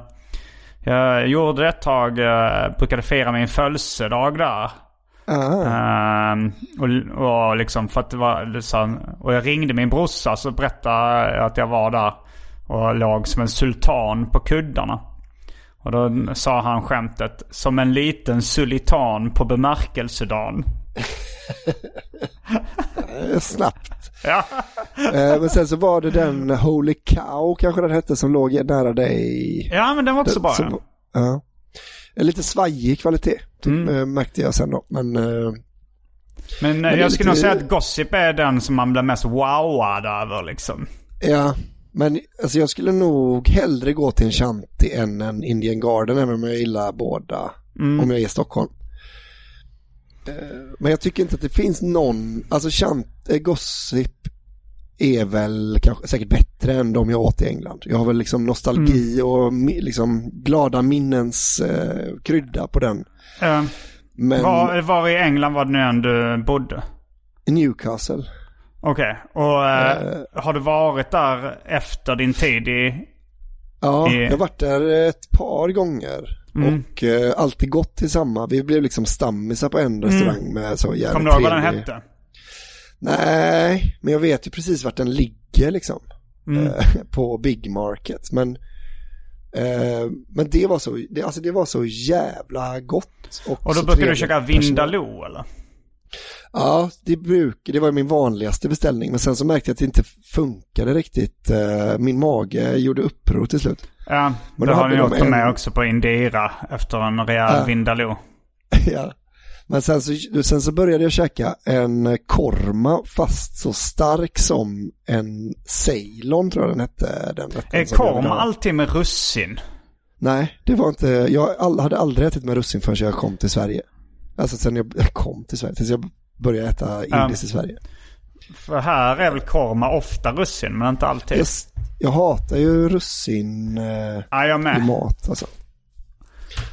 jag gjorde det ett tag. Uh, brukade fira min födelsedag där. Uh, och, och liksom för att det var liksom, och jag ringde min brorsa så berättade jag att jag var där och låg som en sultan på kuddarna. Och då sa han skämtet som en liten sultan på bemärkelsedagen. Snabbt. Ja. eh, men sen så var det den Holy Cow kanske den hette som låg nära dig. Ja, men den var också bara. Ja. En lite svajig kvalitet mm. äh, märkte jag sen då. Men, äh, men, men jag skulle lite... nog säga att Gossip är den som man blir mest wowad över liksom. Ja, men alltså jag skulle nog hellre gå till en Chanti än en Indian Garden även om jag gillar båda mm. om jag är i Stockholm. Men jag tycker inte att det finns någon, alltså Chant, Gossip är väl kanske säkert bättre än de jag åt i England. Jag har väl liksom nostalgi mm. och liksom glada minnens eh, krydda på den. Uh, Men, var, var i England var det nu än du bodde? I Newcastle. Okej, okay. och eh, uh, har du varit där efter din tid i... Ja, i... jag har varit där ett par gånger. Mm. Och uh, alltid gått till samma. Vi blev liksom stammisar på en restaurang mm. med så jävligt. Kommer du ihåg vad den hette? Nej, men jag vet ju precis vart den ligger liksom. Mm. Uh, på Big Market. Men, uh, men det var så det, alltså det var så jävla gott. Och, och då brukade du köka Vindaloo eller? Ja, det, bruk, det var min vanligaste beställning. Men sen så märkte jag att det inte funkade riktigt. Uh, min mage gjorde uppror till slut. Ja, men då har ni åkt en... med också på Indira efter en rejäl ja. Vindaloo. Ja, men sen så, sen så började jag käka en korma fast så stark som en Ceylon tror jag den hette. Den är korma alltid med russin? Nej, det var inte. Jag all, hade aldrig ätit med russin förrän jag kom till Sverige. Alltså sen jag kom till Sverige, tills jag började äta indiskt um, i Sverige. För här är väl korma ofta russin, men inte alltid. Just, jag hatar ju russin eh, ja, jag med. i mat. Alltså.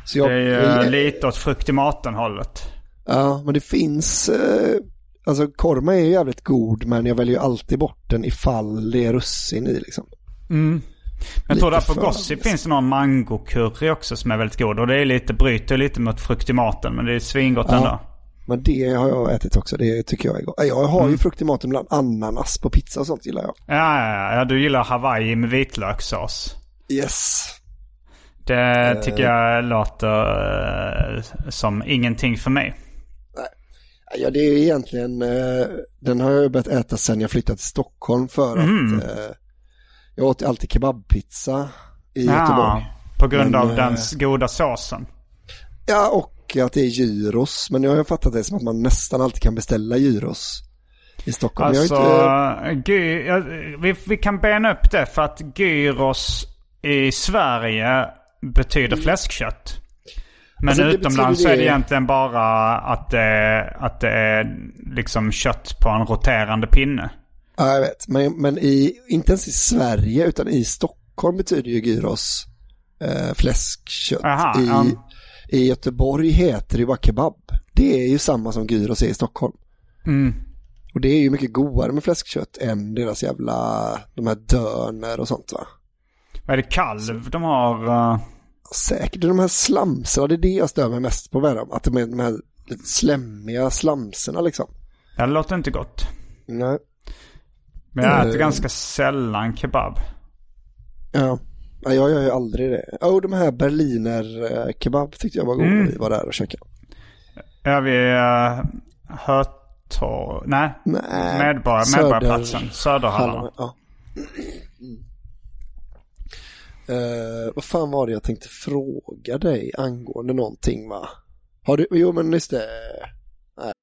Så jag, det är ju jag, lite åt frukt i maten-hållet. Ja, men det finns... Eh, alltså korma är ju jävligt god, men jag väljer ju alltid bort den ifall det är russin i liksom. Mm. Jag tror där på Gossip finns det någon mango-curry också som är väldigt god. Och det är lite, bryter lite mot frukt i maten, men det är svingott ja, ändå. Men det har jag ätit också, det tycker jag är gott. Jag har mm. ju frukt i maten bland ananas på pizza och sånt gillar jag. Ja, ja, ja, du gillar Hawaii med vitlökssås. Yes. Det tycker jag låter uh, som ingenting för mig. Nej. Ja, det är egentligen, uh, den har jag börjat äta sen jag flyttade till Stockholm för mm. att uh, jag åt alltid kebabpizza i ja, Göteborg. På grund men, av uh, den goda såsen. Ja, och att det är gyros. Men jag har fattat det som att man nästan alltid kan beställa gyros i Stockholm. Alltså, jag inte... gy, ja, vi, vi kan bena upp det för att gyros i Sverige betyder fläskkött. Men alltså, utomlands så är det egentligen bara att det, att det är liksom kött på en roterande pinne. Ja, jag vet. Men, men i, inte ens i Sverige utan i Stockholm betyder ju gyros eh, fläskkött. Aha, I, um... I Göteborg heter det ju bara kebab. Det är ju samma som gyros är i Stockholm. Mm. Och det är ju mycket godare med fläskkött än deras jävla, de här döner och sånt va. Vad är det, kalv de har? Uh... Säkert, de här slamserna, det är det jag stör mig mest på med dem. Att de är de här lite slämmiga slamserna liksom. Det låter inte gott. Nej. Men jag äter uh... ganska sällan kebab. Ja. Ja, jag gör ju aldrig det. Oh, de här Berliner uh, kebab tyckte jag var god mm. när vi var där och käkade. Ja, vi uh, Hötorg... Nej, Nej Medborgar, Söder... Medborgarplatsen. Söderhallen. Ja. Uh, vad fan var det jag tänkte fråga dig angående någonting va? Har du... Jo, men just det... Nej.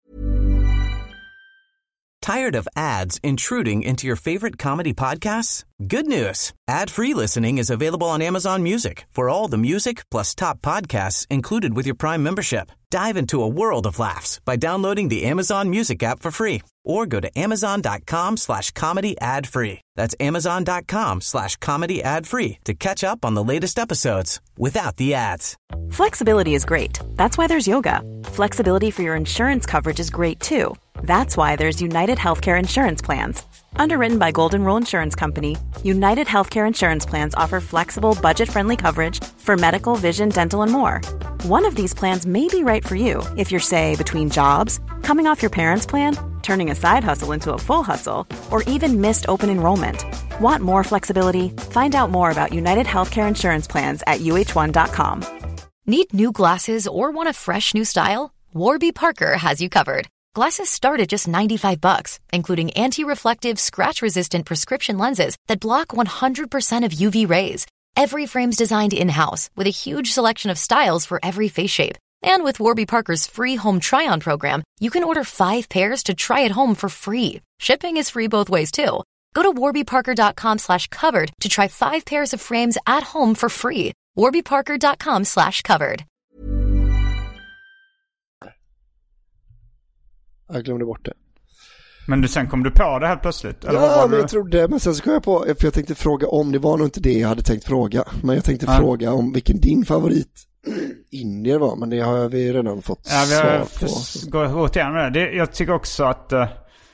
Tired of ads intruding into your favorite comedy podcasts? Good news. Ad-free listening is available on Amazon Music for all the music plus top podcasts included with your Prime membership. Dive into a world of laughs by downloading the Amazon Music app for free or go to amazon.com slash comedy ad free. That's amazon.com slash comedy ad free to catch up on the latest episodes without the ads. Flexibility is great. That's why there's yoga. Flexibility for your insurance coverage is great too. That's why there's United Healthcare Insurance Plans. Underwritten by Golden Rule Insurance Company, United Healthcare Insurance Plans offer flexible, budget-friendly coverage for medical, vision, dental, and more. One of these plans may be right for you if you're, say, between jobs, coming off your parents' plan, turning a side hustle into a full hustle, or even missed open enrollment. Want more flexibility? Find out more about United Healthcare Insurance Plans at U H one dot com. Need new glasses or want a fresh new style? Warby Parker has you covered. Glasses start at just ninety-five bucks, including anti-reflective, scratch-resistant prescription lenses that block one hundred percent of U V rays. Every frame's designed in-house with a huge selection of styles for every face shape. And with Warby Parker's free home try-on program, you can order five pairs to try at home for free. Shipping is free both ways, too. Go to warbyparker.com slash covered to try five pairs of frames at home for free. warbyparker.com slash covered. Jag glömde bort det. Men du, sen kom du på det här plötsligt? Eller ja, var men du... jag trodde, men sen så kom jag på, för jag tänkte fråga om, det var nog inte det jag hade tänkt fråga, men jag tänkte ja. fråga om vilken din favorit indier var, men det har vi redan fått ja, vi har svar på. Gå åt igen med det. Jag tycker också att uh,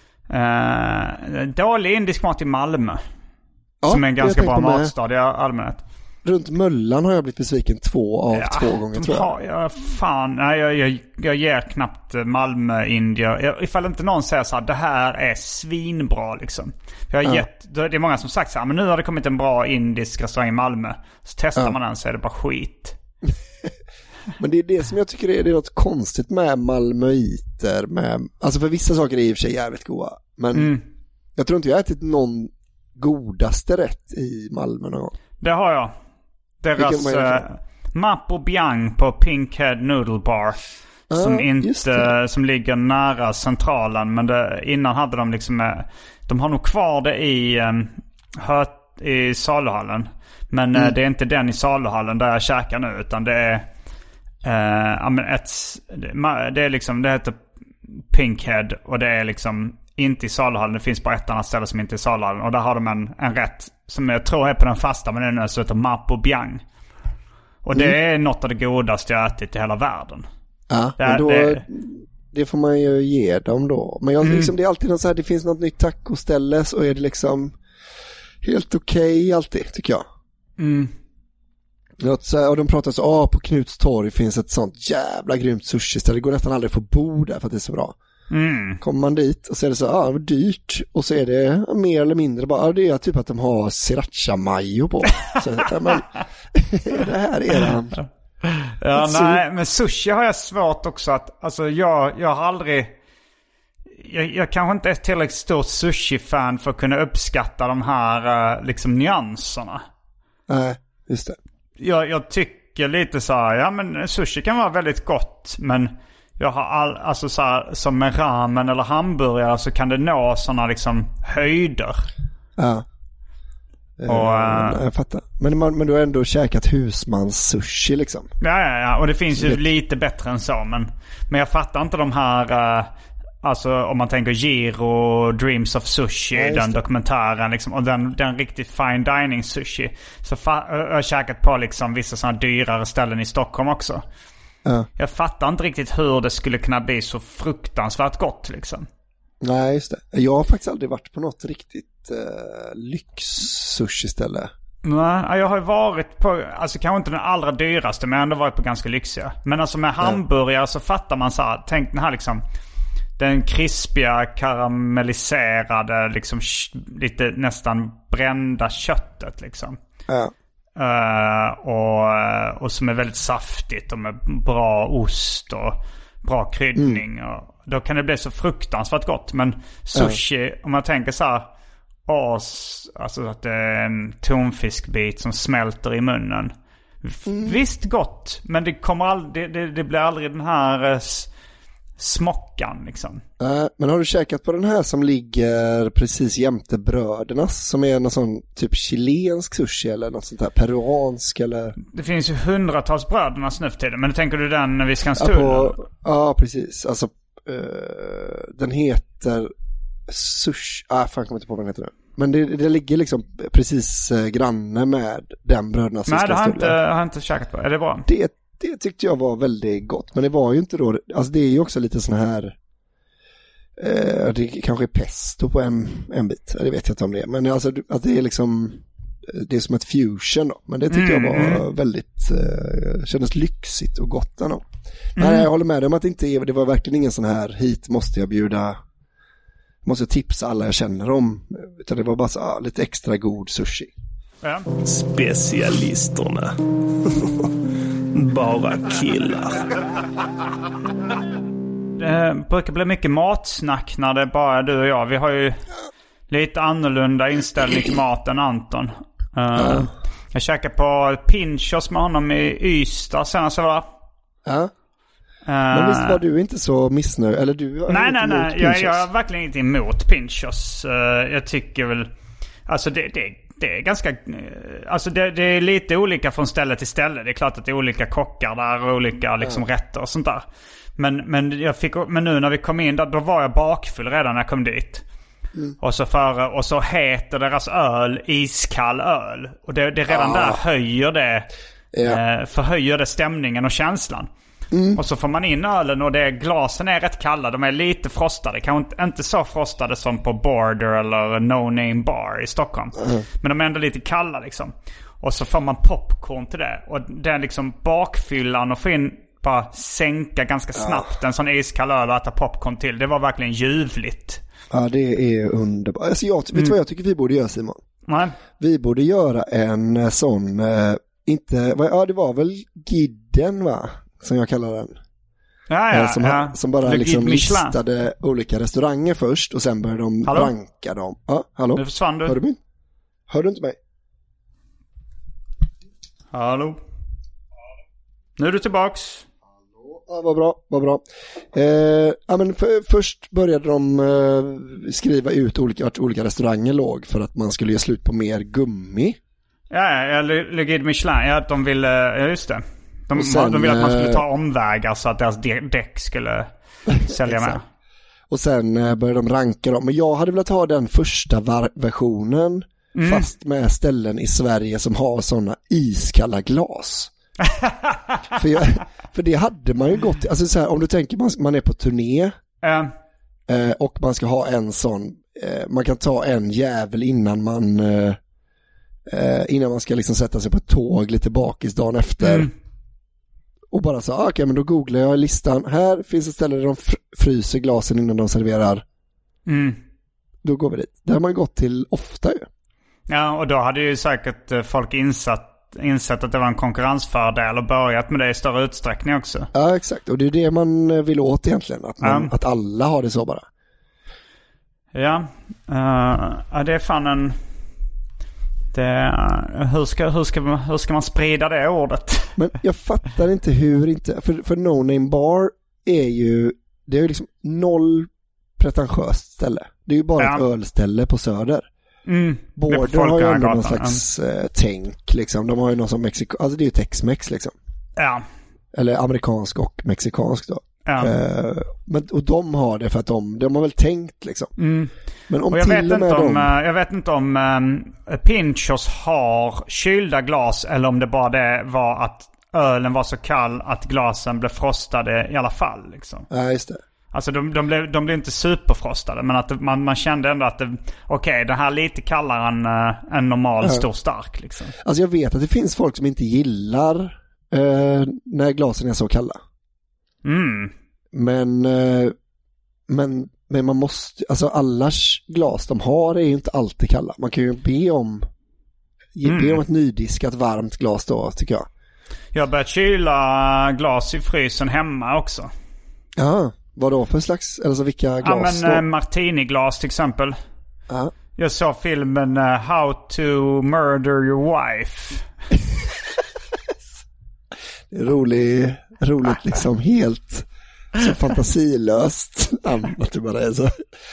dålig indisk mat i Malmö, ja, som är en ganska bra matstad i allmänhet. Runt Möllan har jag blivit besviken två av ja, två gånger tror jag. Har, ja, fan, nej, jag, jag, jag ger knappt Malmö, Indier. Ifall inte någon säger så här, det här är svinbra liksom. Jag har ja. gett, det är många som sagt så här, men nu har det kommit en bra indisk restaurang i Malmö. Så testar ja. man den så är det bara skit. Men det är det som jag tycker är, det är något konstigt med malmöiter. Med, alltså för vissa saker är i och för sig jävligt goda. Men mm. jag tror inte jag har ätit någon godaste rätt i Malmö någon gång. Det har jag. Deras uh, Mapo Biang på Pinkhead Noodle Bar. Ah, som inte som ligger nära centralen. Men det, innan hade de liksom uh, de har nog kvar det i, um, hört, i saluhallen. Men mm. uh, det är inte den i saluhallen där jag käkar nu. Utan det är uh, ett, det är liksom, det heter Pinkhead. Och det är liksom inte i saluhallen. Det finns bara ett annat ställe som inte är i saluhallen. Och där har de en, en rätt som jag tror är på den fasta, men den är så heter Mapo Biang. Och det mm. är något av det godaste jag ätit i hela världen. Ja, det, men då, det... det får man ju ge dem då. Men jag, mm. liksom, det är alltid något så här, det finns något nytt tacoställe så är det liksom helt okej okay alltid, tycker jag. Mm. Så här, och de pratar så, ah, på Knuts torg finns ett sånt jävla grymt sushi-ställe. Det går nästan aldrig att få bo där för att det är så bra. Mm. Kommer man dit och så är det så, ah, det var dyrt. Och så är det mer eller mindre bara, ah, det är typ att de har sriracha mayo på. Så ja, men, det här är den. Ja, nej, men sushi har jag svårt också att, alltså jag, jag har aldrig, jag, jag kanske inte är tillräckligt stort sushi-fan för att kunna uppskatta de här liksom nyanserna. Nej, just det. Jag, jag tycker lite så här, ja men sushi kan vara väldigt gott, men jag har all, alltså så här, som med ramen eller hamburgare så kan det nå sådana liksom höjder. Ja. Och, uh, jag fattar. Men, man, men du har ändå käkat husmans sushi liksom. Ja, ja, ja. Och det finns ju det... lite bättre än så. Men, men jag fattar inte de här, uh, alltså om man tänker Giro, Dreams of Sushi, ja, den dokumentären liksom, och den, den riktigt fine dining sushi. Så fa- jag har käkat på liksom vissa sådana dyrare ställen i Stockholm också. Ja. Jag fattar inte riktigt hur det skulle kunna bli så fruktansvärt gott liksom. Nej, just det. Jag har faktiskt aldrig varit på något riktigt uh, lyx-sushi-ställe. Nej, jag har varit på, alltså kanske inte den allra dyraste, men jag har ändå varit på ganska lyxiga. Men alltså med hamburgare ja. Så fattar man så här, tänk den här liksom, den krispiga, karamelliserade, liksom lite nästan brända köttet liksom. Ja. Uh, och, och som är väldigt saftigt och med bra ost och bra kryddning. Mm. Och då kan det bli så fruktansvärt gott. Men sushi, ja. Om man tänker så här, as, alltså att det är en tonfiskbit som smälter i munnen. Mm. Visst gott, men det kommer aldrig, det, det blir aldrig den här uh, smockan liksom. Uh, men har du käkat på den här som ligger precis jämte brödernas, som är någon sån typ chilensk sushi eller något sånt där, peruansk eller? Det finns ju hundratals brödernas nu för tiden, men tänker du den vid Skanstull? Ja, ja, precis. Alltså uh, den heter sushi, ah fan kommer inte på vad den heter nu. Men det, det ligger liksom precis uh, granne med den brödernas. Nej, det har inte, har inte käkat på. Är det bra? Det Det tyckte jag var väldigt gott. Men det var ju inte då, alltså det är ju också lite sån här eh, det kanske är pesto på en, en bit, det vet jag inte om det är. Men alltså att det är liksom, det är som ett fusion då. Men det tyckte mm, jag var mm. väldigt eh, kändes lyxigt och gott ändå. Mm. Nej, jag håller med dig om att det inte är, det var verkligen ingen sån här, hit måste jag bjuda, måste tipsa alla jag känner om, utan det var bara så, ah, lite extra god sushi. Ja. Specialisterna. Bara killar. Det brukar bli mycket matsnack när det är bara du och jag. Vi har ju lite annorlunda inställning till mat än Anton. Uh, jag käkade på Pinchos med honom i Ystad senast var. Ja. Uh, Men visst var du inte så missnöjd? Eller du har nej, nej, nej. Jag, jag har verkligen inte emot Pinchos. Uh, jag tycker väl, alltså det, det Det är ganska, alltså det, det är lite olika från ställe till ställe. Det är klart att det är olika kockar där och olika liksom ja. rätter och sånt där. Men, men, jag fick, men nu när vi kom in där, då var jag bakfull redan när jag kom dit. Mm. Och, så för, och så heter deras öl iskall öl. Och det, det redan ah. där höjer det, ja. eh, förhöjer det stämningen och känslan. Mm. Och så får man in ölen och det, glasen är rätt kalla. De är lite frostade. Kanske inte så frostade som på Border eller No Name Bar i Stockholm. Mm. Men de är ändå lite kalla liksom. Och så får man popcorn till det. Och det är liksom bakfyllan och få in, bara sänka ganska snabbt ja. en sån iskall öl och äta popcorn till. Det var verkligen ljuvligt. Ja, det är underbart. Alltså jag, vet du mm. vad jag tycker vi borde göra, Simon? Nej. Vi borde göra en sån, äh, inte, ja det var väl Gidden va? Som jag kallar den. Ja, ja, som, ja. som bara Le liksom listade olika restauranger först och sen började de hallå? ranka dem. Ja, hallå? Nu försvann du. Hör du mig? Hör du inte mig? Hallå? Nu är du tillbaks. Hallå? Ja, vad bra, vad bra. Eh, ja, men för, först började de eh, skriva ut olika, vart olika restauranger låg för att man skulle ge slut på mer gummi. Ja, ja, Le, Le Guide Michelin, ja, att de ville, ja just det. De, sen, de ville att man skulle ta omvägar så att deras däck skulle sälja med. Och sen började de ranka dem. Men jag hade velat ha den första var- versionen mm. fast med ställen i Sverige som har sådana iskalla glas. för, jag, för det hade man ju gått till. Alltså så här, om du tänker man, man är på turné uh. eh, och man ska ha en sån, eh, man kan ta en jävel innan man eh, innan man ska liksom sätta sig på ett tåg lite bakis dagen efter. Mm. Och bara så, ah, okej okay, men då googlar jag listan. Här finns ett ställe där de fryser glasen innan de serverar. Mm. Då går vi dit. Det har man gått till ofta ju. Ja, och då hade ju säkert folk insett, insett att det var en konkurrensfördel och börjat med det i större utsträckning också. Ja, exakt. Och det är det man vill åt egentligen. Att, man, ja. att alla har det så bara. Ja, uh, ja det är fan en... Det, hur, ska, hur, ska man, hur ska man sprida det ordet? Men jag fattar inte hur inte... För, för No Name Bar är ju... Det är ju liksom noll pretentiöst ställe. Det är ju bara ja. ett ölställe på Söder. Mm. Border har ju ändå någon slags mm. eh, tänk liksom. De har ju någon som Mexiko... Alltså det är ju Tex-Mex liksom. Ja. Eller amerikansk och mexikansk då. Ja. Eh, men, och de har det för att de, de har väl tänkt liksom. Mm. Men om och jag, till vet och med inte om, de... jag vet inte om um, Pinchos har kylda glas eller om det bara det var att ölen var så kall att glasen blev frostade i alla fall liksom. Ja, just det. Alltså de, de, blev, de blev inte superfrostade, men att det, man, man kände ändå att det, okej, okay, det här är lite kallare än uh, en normal ja. stor stark liksom. Alltså jag vet att det finns folk som inte gillar uh, när glasen är så kalla. Mm. Men, uh, men, men man måste, alltså allas glas de har är ju inte alltid kalla. Man kan ju be om, mm. be om ett nydiskat varmt glas då, tycker jag. Jag har börjat kyla glas i frysen hemma också. Ja. Vad då för slags, alltså vilka glas ja, men, då? martiniglas till exempel. Ja. Jag såg filmen uh, How to Murder Your Wife. Det är roligt, roligt liksom helt så fantasilöst att det bara är så.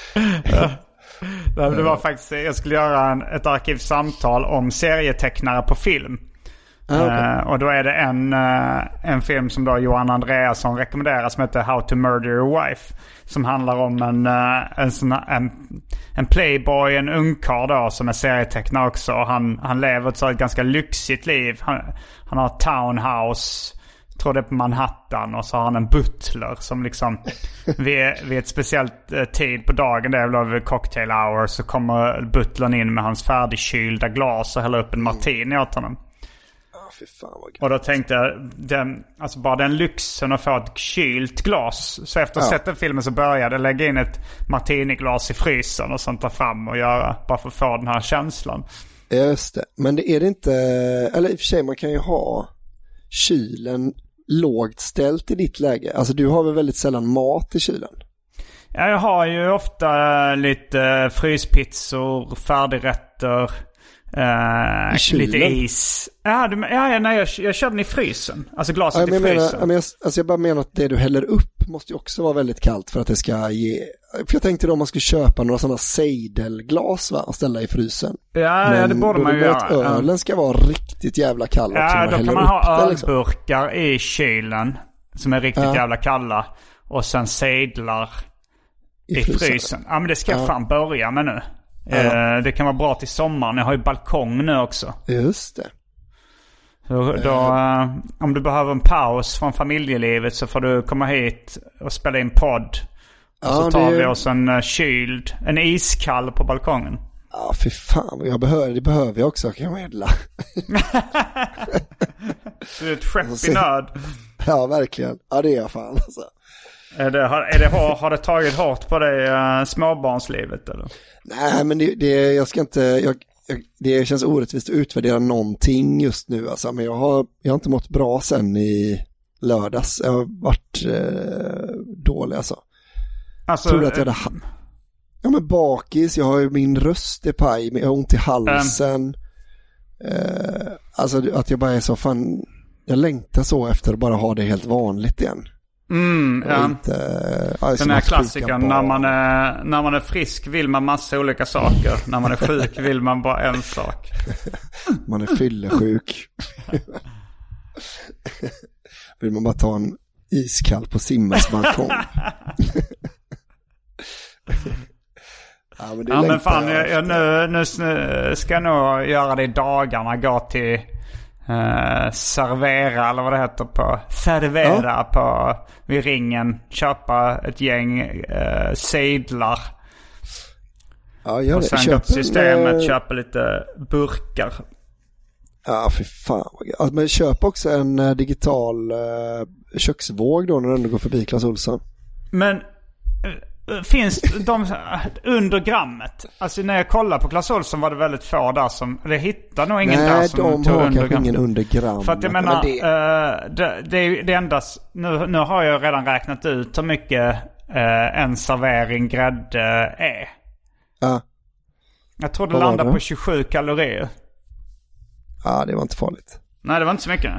Ja. Det var faktiskt, jag skulle göra en, ett arkivsamtal om serietecknare på film. Ah, okay. uh, och då är det en, uh, en film som då Johan Andreasson rekommenderar som heter How to Murder Your Wife. Som handlar om en, uh, en, sån, en, en playboy, en ungkarl då som är serietecknare också. Och han, han lever ett, så ett ganska lyxigt liv. Han, han har ett townhouse, tror det är på Manhattan. Och så har han en butler som liksom vid, vid ett speciellt uh, tid på dagen, det är väl över cocktail hour, så kommer butlern in med hans färdigkylda glas och häller upp en martini åt honom. Och då tänkte jag, den, alltså bara den lyxen att få ett kylt glas. Så efter att ha sett den filmen så började jag lägga in ett martiniglas i frysen och sånt ta fram och göra, bara för att få den här känslan. Just det, men det är det inte, eller i och för sig man kan ju ha kylen lågt ställt i ditt läge. Alltså du har väl väldigt sällan mat i kylen? Ja, jag har ju ofta lite fryspizzor, färdigrätter. Uh, lite is. Ja, du, ja, ja nej, jag, jag kör den i frysen. Alltså glaset ja, i frysen. Menar, jag, menar, alltså jag bara menar att det du häller upp måste ju också vara väldigt kallt för att det ska ge... För jag tänkte då om man skulle köpa några sådana seidelglas va, och ställa i frysen. Ja, men ja det borde man ju göra. Att ölen ska vara riktigt jävla kall. Ja, då kan man ha ölburkar liksom i kylen som är riktigt ja. jävla kalla. Och sen seidlar i, i frysen. frysen. Ja, men det ska jag ja. fan börja med nu. Ja. Det kan vara bra till sommaren. Jag har ju balkong nu också. Just det. Så då, uh, om du behöver en paus från familjelivet så får du komma hit och spela in podd. Och ja, så tar det... vi oss en uh, kyld, en iskall på balkongen. Ja, fy fan. Jag behöver, det behöver jag också, kan jag meddela. Du är ett skepp i nöd. Ja, verkligen. Ja, det är jag fan alltså. Är det, har, är det, har, har det tagit hårt på dig uh, småbarnslivet eller? Nej, men det, det jag ska inte jag, jag, det känns orättvist att utvärdera någonting just nu alltså, men jag har, jag har inte mått bra sen i lördags. Jag har varit eh, dålig alltså. Alltså tror du att jag hade ha- ja men bakis, jag har ju min röst är paj, jag har ont i halsen. Um, eh, alltså att jag bara är så fan, jag längtar så efter att bara ha det helt vanligt igen. Mm, ja. Inte, alltså den här klassikern, när man, är, när man är frisk vill man massa olika saker. När man är sjuk vill man bara en sak. Man är fyllesjuk. Vill man bara ta en iskall på Simmas balkong. Ja, men, det ja, men fan, jag, jag, nu, nu ska jag nog göra det i dagarna. Gå till Uh, servera eller vad det heter på servera ja. på vid ringen, köpa ett gäng uh, sedlar. Ja, gör och det. sen Köp gå till systemet, en, köpa lite burkar. Ja, fy fan. Alltså, men köp också en uh, digital uh, köksvåg då när du ändå går förbi Clas Ohlson. Men uh, finns de under grammet? Alltså när jag kollade på Clas Ohlson var det väldigt få där som, det hittade nog ingen. Nej, där som de tog har under kanske gram. ingen under gram. För att jag menar, det... Uh, det, det är det enda, nu, nu har jag redan räknat ut hur mycket uh, en servering grädde är. Ja. Jag tror det landar på tjugosju kalorier. Ja, det var inte farligt. Nej, det var inte så mycket.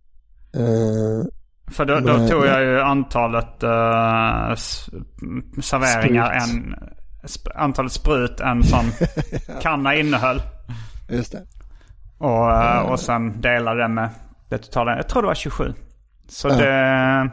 Uh, För då, då men, tog jag ju antalet uh, serveringar, sprut. en, sp- antalet sprut en sån kanna innehöll. Just det. Och, uh, och sen delade det med det totala. Jag tror det var tjugosju. Så uh. det...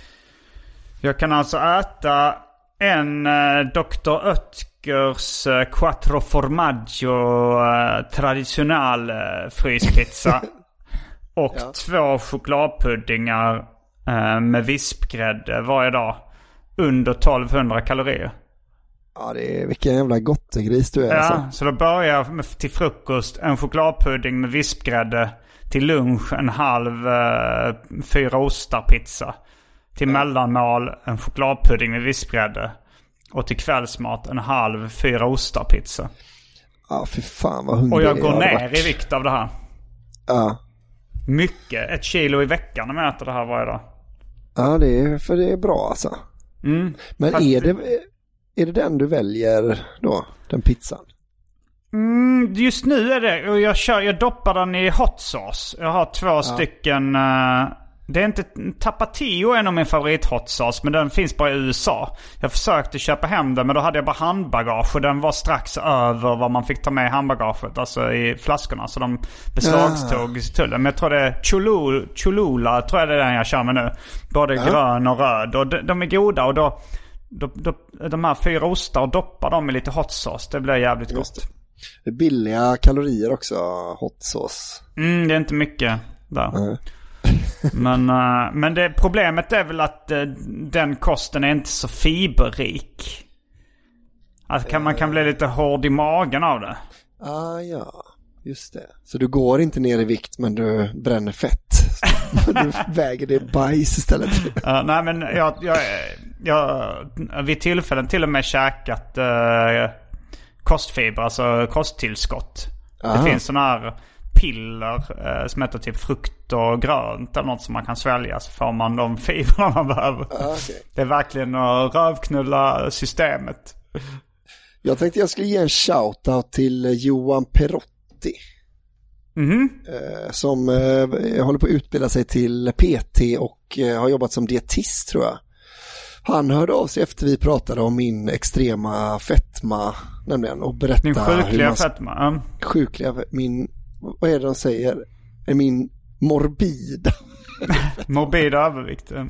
Jag kan alltså äta en uh, doktor Oetkers uh, quattro formaggio uh, traditionell uh, fryspizza. Och ja. två chokladpuddingar uh, med vispgrädde varje dag. Under tolvhundra kalorier. Ja, det är vilken jävla gottegris du är. Ja, alltså. Så då börjar jag med, till frukost en chokladpudding med vispgrädde. Till lunch en halv uh, fyra ostar pizza. Till ja. mellanmål en chokladpudding med vispgrädde. Och till kvällsmat en halv fyra ostar pizza. Ja, fy fan vad hungrig Och jag går jag ner varit. i vikt av det här. Ja. Mycket. Ett kilo i veckan om jag äter det här varje dag. Ja, det är, för det är bra alltså. Mm. Men Fast är det, är det den du väljer då? Den pizzan? Mm, just nu är det. Och jag, kör, jag doppar den i hot sauce. Jag har två ja. stycken... Uh, det är inte... Tapatio är nog min favorit hot sauce. Men den finns bara i U S A. Jag försökte köpa hem den. Men då hade jag bara handbagage. Och den var strax över vad man fick ta med i handbagaget. Alltså i flaskorna. Så de beslagstog ja. tullen. Men jag tror det är Cholula, Cholula tror jag det är den jag kör med nu. Både ja. grön och röd. Och de, de är goda. Och då, då, då... De här fyra ostar och doppar dem i lite hot sauce. Det blir jävligt Just gott. Det är billiga kalorier också, hot sauce. Mm, det är inte mycket där. Mm. men uh, men det, problemet är väl att uh, den kosten är inte så fiberrik. Att kan, man kan bli lite hård i magen av det. Ah, ja, just det. Så du går inte ner i vikt men du bränner fett. Du väger det bajs istället. uh, nej men jag, jag, jag vid tillfällen till och med käkat uh, kostfiber, alltså kosttillskott. Aha. Det finns såna här piller eh, som heter typ frukt och grönt eller något som man kan svälja, så får man de fibrerna man behöver. Ah, okay. Det är verkligen att rövknulla systemet. Jag tänkte jag skulle ge en shoutout till Johan Perotti. Mm-hmm. Eh, som eh, håller på att utbilda sig till P T och eh, har jobbat som dietist tror jag. Han hörde av sig efter vi pratade om min extrema fetma nämligen och berättade min sjukliga man, fetma. Mm. Sjukliga, min, vad är det de säger? Är min morbida. Morbida övervikt. eh,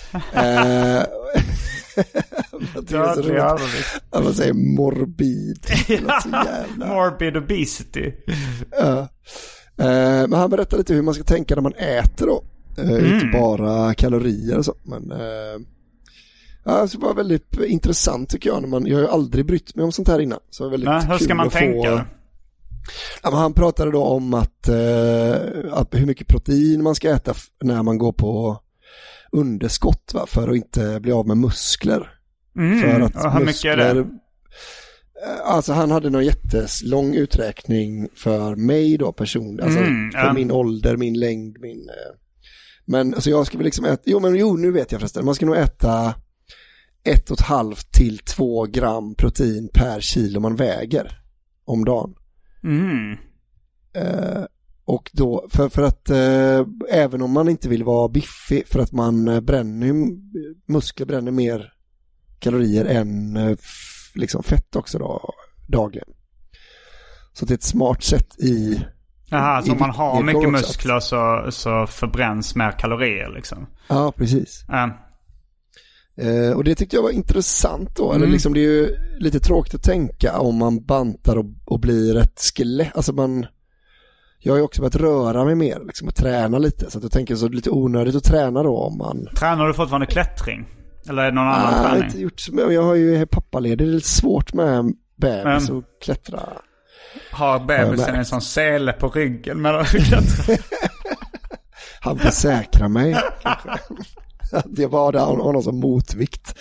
Dödlig övervikt. Att man säger morbid. Morbid obesity. uh, eh, men han berättade lite hur man ska tänka när man äter då. Eh, mm. Inte bara kalorier och så. Men... Eh, ja, det var väldigt intressant tycker jag. När man, jag har ju aldrig brytt mig om sånt här innan. Så det var väldigt Nej, hur ska man tänka? Få, ja, men han pratade då om att, eh, att hur mycket protein man ska äta f- när man går på underskott va? För att inte bli av med muskler. Mm. För att och hur muskler, mycket är det? Alltså han hade någon jättelång uträkning för mig då personligen. Alltså mm, för ja. min ålder, min längd, min... Eh, men alltså jag ska väl liksom äta... Jo, men jo, nu vet jag förresten. Man ska nog äta... ett och ett halvt till två gram protein per kilo man väger om dagen. Mm. Eh, och då, för, för att eh, även om man inte vill vara biffig, för att man bränner, muskler bränner mer kalorier än eh, f, liksom fett också då, dagligen. Så det är ett smart sätt i... Jaha, så om man har mycket muskler att... så, så förbränns mer kalorier liksom. Ja, precis. Mm. Eh, och det tyckte jag var intressant då. Mm. Eller liksom, det är ju lite tråkigt att tänka om man bantar och, och blir ett skelett. Alltså man, jag har ju också börjat röra mig mer liksom, och träna lite. Så att jag tänker så lite onödigt att träna då om man... Tränar du fortfarande klättring? Eller är det någon annan ah, träning? Jag har inte gjort så, jag har ju pappaledig. Det är lite svårt med bebis Men, och klättra. Har bebisen en sån sele på ryggen med att klättra? Han får säkra mig. Det var där har någon som motvikt.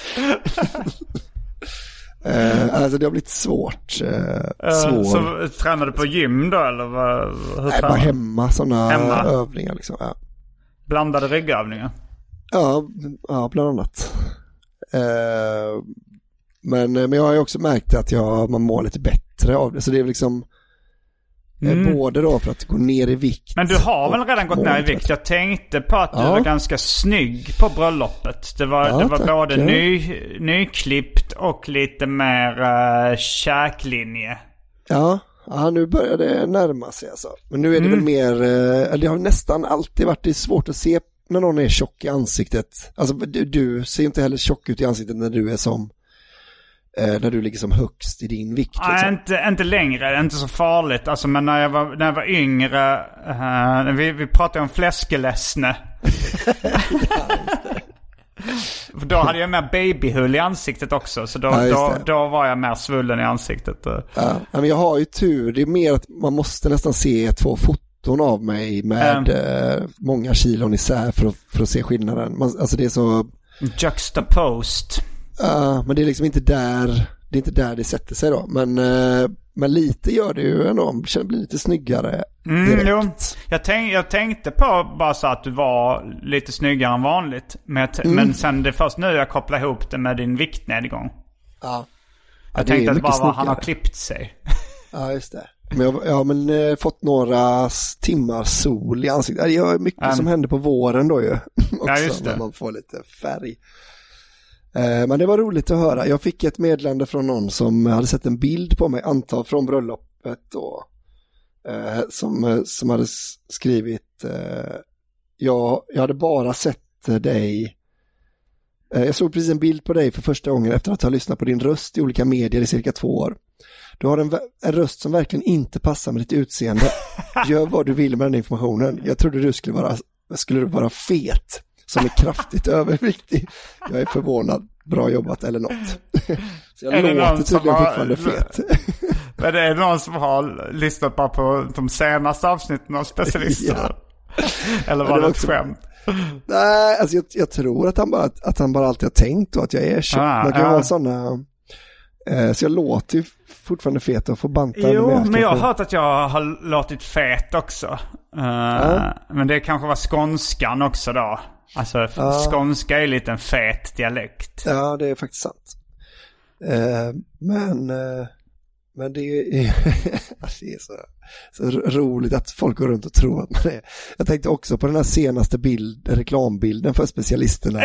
Uh, alltså det har blivit svårt. Uh, svår. Så tränar du på gym då eller vad, hur Nej, bara hemma sådana hemma. övningar liksom. Ja. Blandade ryggövningar? Ja, ja bland annat. Uh, men, men jag har ju också märkt att jag, man mår lite bättre av det. Så det är liksom mm. både då för att gå ner i vikt. Men du har väl redan gått ner i vikt? Jag tänkte på att du ja. var ganska snygg på bröllopet. Det var, ja, det var både ny, nyklippt och lite mer uh, käklinje. Ja, ja, nu börjar det närma sig alltså. Men nu är det mm. väl mer, uh, det har nästan alltid varit det är svårt att se när någon är tjock i ansiktet. Alltså du, du ser inte heller tjock ut i ansiktet när du är som Eh, när du ligger som högst i din vikt. Nej, liksom. inte, inte längre, inte så farligt. Alltså, men när jag var, när jag var yngre, uh, vi, vi pratade om fläskeläsne. För då hade jag mer babyhull i ansiktet också. Så då, ja, då, då var jag mer svullen i ansiktet. Ja, men jag har ju tur. Det är mer att man måste nästan se två foton av mig med um, eh, många kilon isär för att, för att se skillnaden. Man, alltså det är så... Juxtaposed. Uh, men det är liksom inte där det är inte där det sätter sig då. Men, uh, men lite gör det ju ändå. Man känner bli lite snyggare mm, jo. jag, tänk, jag tänkte på bara så att du var lite snyggare än vanligt. Men, jag, mm. men sen det först nu jag kopplar ihop det med din viktnedgång. Ja. Jag ja, tänkte att bara vad han har klippt sig. Ja, just det. Men jag, jag har men, eh, fått några timmar sol i ansiktet. Det är mycket um. som händer på våren då ju. Också, ja, just det. När man får lite färg. Men det var roligt att höra. Jag fick ett meddelande från någon som hade sett en bild på mig, antar från bröllopet då, eh, som, som hade skrivit eh, jag, jag hade bara sett dig eh, jag såg precis en bild på dig för första gången efter att ha lyssnat på din röst i olika medier i cirka två år. Du har en, en röst som verkligen inte passar med ditt utseende. Gör vad du vill med den informationen. Jag trodde du skulle vara, skulle vara fet som är kraftigt överviktig. Jag är förvånad. Bra jobbat eller något. Så jag är låter tydligen har, fortfarande fet. Men det är någon som har lyssnat bara på de senaste avsnitten av Specialisterna. Ja. Eller var det, det ett skämt? Nej, alltså jag, jag tror att han, bara, att han bara alltid har tänkt och att jag är tjock. Ah, man kan ja. vara sådana... Eh, så jag låter ju fortfarande fet och får banta. Jo, men jag har hört att jag har låtit fet också. Uh, ja. Men det kanske var skånskan också då. Alltså ja. skånska är lite en fet dialekt. Ja, det är faktiskt sant. Eh, men eh, men det är, alltså det är så, så roligt att folk går runt och tror att man är. Jag tänkte också på den här senaste bild, reklambilden för Specialisterna.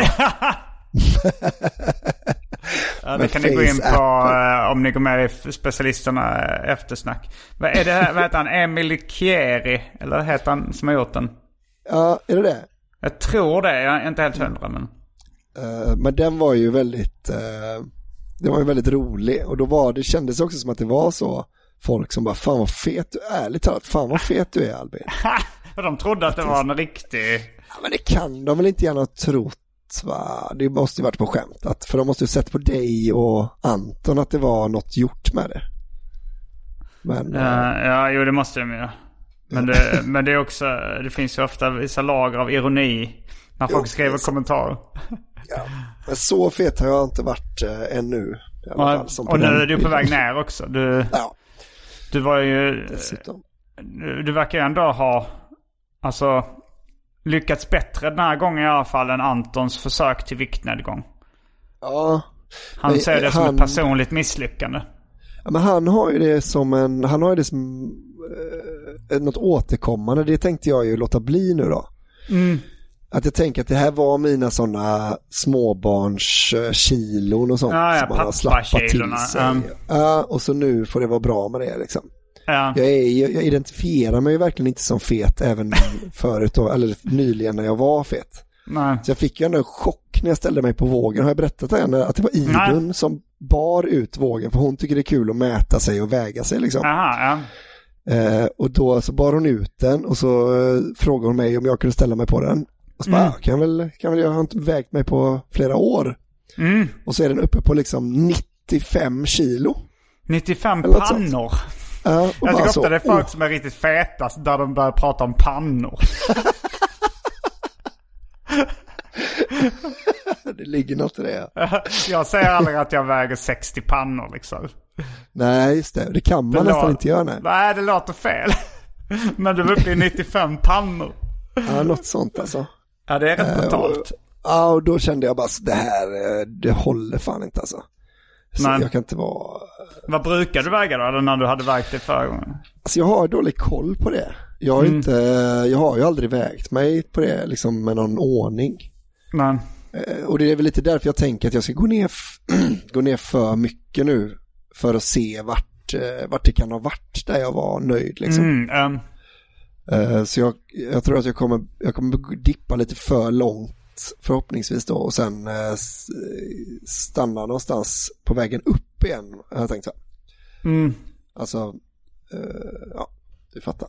Ja, det kan ni gå in på uh, om ni går med i Specialisterna eftersnack. Vad är det här? Vad heter han? Emil Chieri eller heter han som har gjort den? Ja, är det det? Jag tror det, jag är inte helt hundra men... Uh, men den var ju väldigt uh, den var ju väldigt rolig och då var det kändes också som att det var så folk som bara fan vad fet du är, ärligt talat, fan vad fet du är Albin. Och de trodde att det var en riktig... Ja, men det kan de väl inte gärna ha trott, va? Det måste ju varit på skämt att, för de måste ju sett på dig och Anton att det var något gjort med det. Men uh, uh, ja, jo det måste de ju. Men det, men det är också, det finns ju ofta vissa lager av ironi när folk jo, skriver kommentarer. Ja, men så fet har jag inte varit äh, ännu. I alla och fall, som och nu är du på väg ner också. Du, ja. du var ju... Dessutom. Du, du verkar ju ändå ha alltså, lyckats bättre den här gången i alla fall än Antons försök till viktnedgång. Ja. Han men, ser det som han, ett personligt misslyckande. Ja, men han har ju det som en... Han har ju det som... Eh, något återkommande. Det tänkte jag ju låta bli nu då. Mm. Att jag tänker att det här var mina sådana småbarns uh, kilon och sånt ja, ja, som man har slappat till sig. Um. Ja, och så nu får det vara bra med det liksom. Ja. Jag, är, jag identifierar mig ju verkligen inte som fet även förut då, eller nyligen när jag var fet. Nej. Så jag fick ju ändå en chock när jag ställde mig på vågen. Har jag berättat det henne att det var Idun Nej. som bar ut vågen för hon tycker det är kul att mäta sig och väga sig liksom. Aha, ja. Eh, och då så bar hon ut den och så eh, frågade hon mig om jag kunde ställa mig på den. Och så bara, mm. kan väl, kan väl, jag har inte vägt mig på flera år. Mm. Och så är den uppe på liksom nittiofem kilo. nittiofem pannor. Ja, jag tycker ofta så, det är folk oh. som är riktigt fetast där de börjar prata om pannor. Det ligger något i det. Jag säger aldrig att jag väger sextio pannor liksom. Nej, just det. Det kan man det nästan lå- inte göra. Nej. nej, det låter fel. Men du är uppe i nittiofem pannor. Ja, något sånt alltså. Ja, det är rätt brutalt. Uh, ja, och då kände jag bara, det här, det håller fan inte alltså. Så jag kan inte vara... Vad brukar du väga då, eller när du hade vägt det förra gången? Alltså jag har dålig koll på det. Jag har, mm. inte, jag har ju aldrig vägt mig på det liksom med någon ordning. Men. Och det är väl lite därför jag tänker att jag ska gå ner, gå ner för mycket nu för att se vart, vart det kan ha varit där jag var nöjd liksom. Mm, um. Så jag, jag tror att jag kommer, jag kommer dippa lite för långt förhoppningsvis då och sen stanna någonstans på vägen upp igen, har jag tänkt så. Mm. Alltså, ja, du fattar.